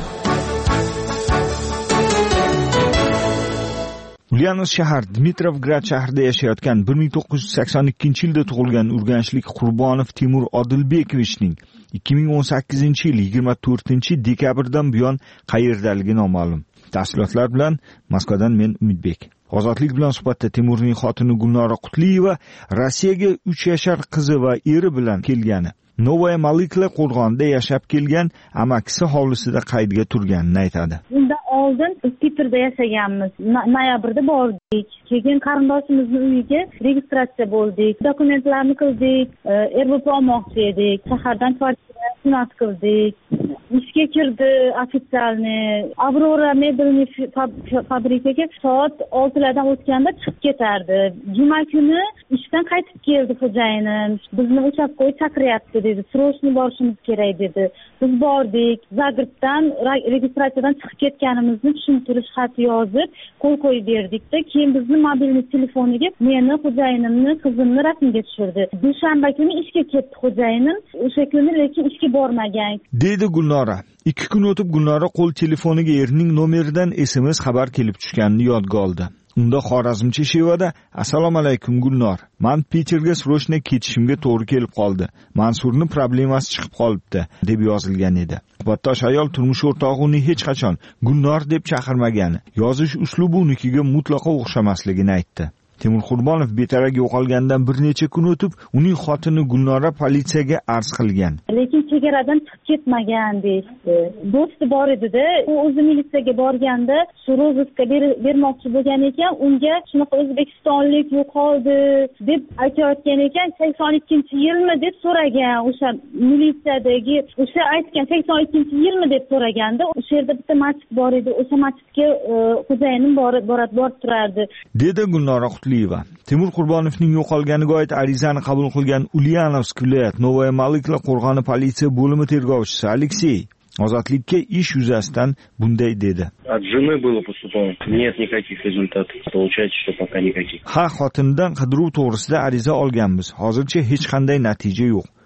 Ulyanovsk shahar Dmitrovgrad shahrida yashayotgan bir ming to'qqiz yuz sakson ikkinchi yilda tug'ilgan urganchlik Qurbonov Timur Odilbekovichning ikki ming o'n sakkizinchi yil yigirma to'rtinchi dekabrdan buyon qayerdaligi noma'lum. Tafsilotlar bilan Moskvadan men Umidbek. Ozodlik bilan suhbatda Timurning xotini Gulnora Qutliyeva Rossiyaga uch yashar qizi va eri bilan kelgani, Novaya Malikla qo'rg'onida yashab kelgan amakisi hovlisida qaydga turganini aytadi. Bundan oldin biz Petrda yashaganmiz. Noyabrda bordik. Keyin qarindoshimizning uyiga registratsiya bo'ldik. Dokumentlarni qildik, R B P olmoqchi edik. Shahardan kvartira sinat qildik. Ishga kirdi ofitsialni. Aurora mebelniy fabrikaga soat oltilardan o'tganda chiqib ketardi. Juma kuni ishdan qaytib keldi xo'jayinim. Bizni uchastkavoy chaqiryapti dedi. Srochniy borishimiz kerak dedi. Biz bordik. Zagrebdan registratsiyadan chiqib ketganimizni tushuntirish xati yozib, qo'l qo'yib berdikda, keyin bizni mobilniy telefoniga meni, xo'jayinimni, qizimni rasmga tushirdi. Dushanba kuni ishga ketdi xo'jayinim. O'sha kuni lekin ishga bormagan. Dedi Gulnora. Ikki kun o'tib Gulnora qo'l telefoniga erining nomeridan S M S xabar kelib tushganini yodga oldi. Unda xorazmcha shevada: "Assalomu alaykum Gulnor. Men Peterga srochniy ketishimga to'g'ri kelib qoldi. Mansurning problemasi chiqib qolibdi", deb yozilgan edi. Suhbatdosh ayol turmush o'rtog'i uni hech qachon Gulnor deb chaqirmagani, yozish uslubi unikiga mutlaqo o'xshamasligini aytdi. Timur Qurbonov betaraf yo'qolgandan bir necha kun o'tib, uning xotini Gulnora politsiyaga arz qilgan. Lekin chegaradan chiqib ketmagan deydi. Do'sti bor edi-da, u o'zi militsiyaga borganda, shu rozыска bermoqchi bo'lgan ekan, unga shunaqa o'zbekistonlik yo'qoldi deb aytayotgan ekan. sakson ikkinchi yilmi deb so'ragan o'sha militsiyadagi, o'sha aytgan sakson ikkinchi yilmi deb so'raganda, o'sha yerda bitta masjid bor edi, o'sha masjidga xo'jayinim borib borib turardi, dedi Gulnora Qutliyeva. Timur Qurbonovning yo'qolganiga oid arizani qabul qilgan Ulyanovsk viloyat Novaya Malikla qo'rg'oni politsiya bo'limi tergovchisi Aleksey Ozodlikka ish yuzasidan bunday dedi. От жены было поступало. Нет никаких результатов. Получается, что пока никаких. Ha, xotindan qidiruv to'g'risida ariza olganmiz. Hozircha hech qanday natija yo'q.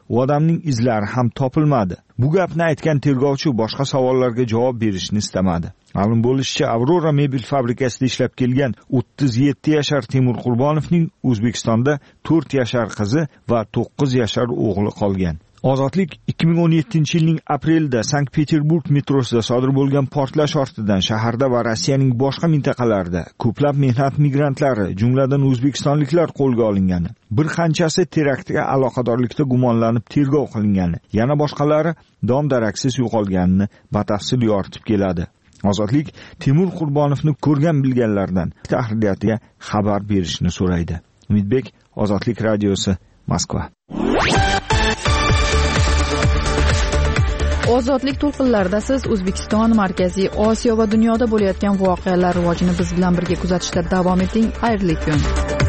u odamning izlari ham topilmadi. Bu gapni aytgan tergovchi boshqa savollarga javob berishni istamadi. Ma'lum bo'lishicha, Aurora mebel fabrikasida ishlab kelgan o'ttiz yetti yashar Temur Qurbonovning O'zbekistonda to'rt yashar qizi va to'qqiz yashar o'g'li qolgan. Ozodlik ikki ming o'n yettinchi yilning aprelida Sankt-Peterburg metrosida sodir bo'lgan portlash ortidan shaharda va Rossiyaning boshqa mintaqalarida ko'plab mehnat migrantlari, jumladan o'zbekistonliklar qo'lga olingani, bir qanchasi teraktga aloqadorlikda gumonlanib tergov qilingani, yana boshqalari dom-daraksiz yo'qolganini batafsil yoritib keladi. Ozodlik Temur Qurbonovni ko'rgan bilganlardan tahririyatiga xabar berishni so'raydi. Umidbek, Ozodlik radiosi, Moskva. Ozodlik to'lqinlarida siz O'zbekiston, Markaziy Osiyo va dunyoda bo'layotgan voqealar rivojini biz bilan birga kuzatishda davom eting. Xayrli kun.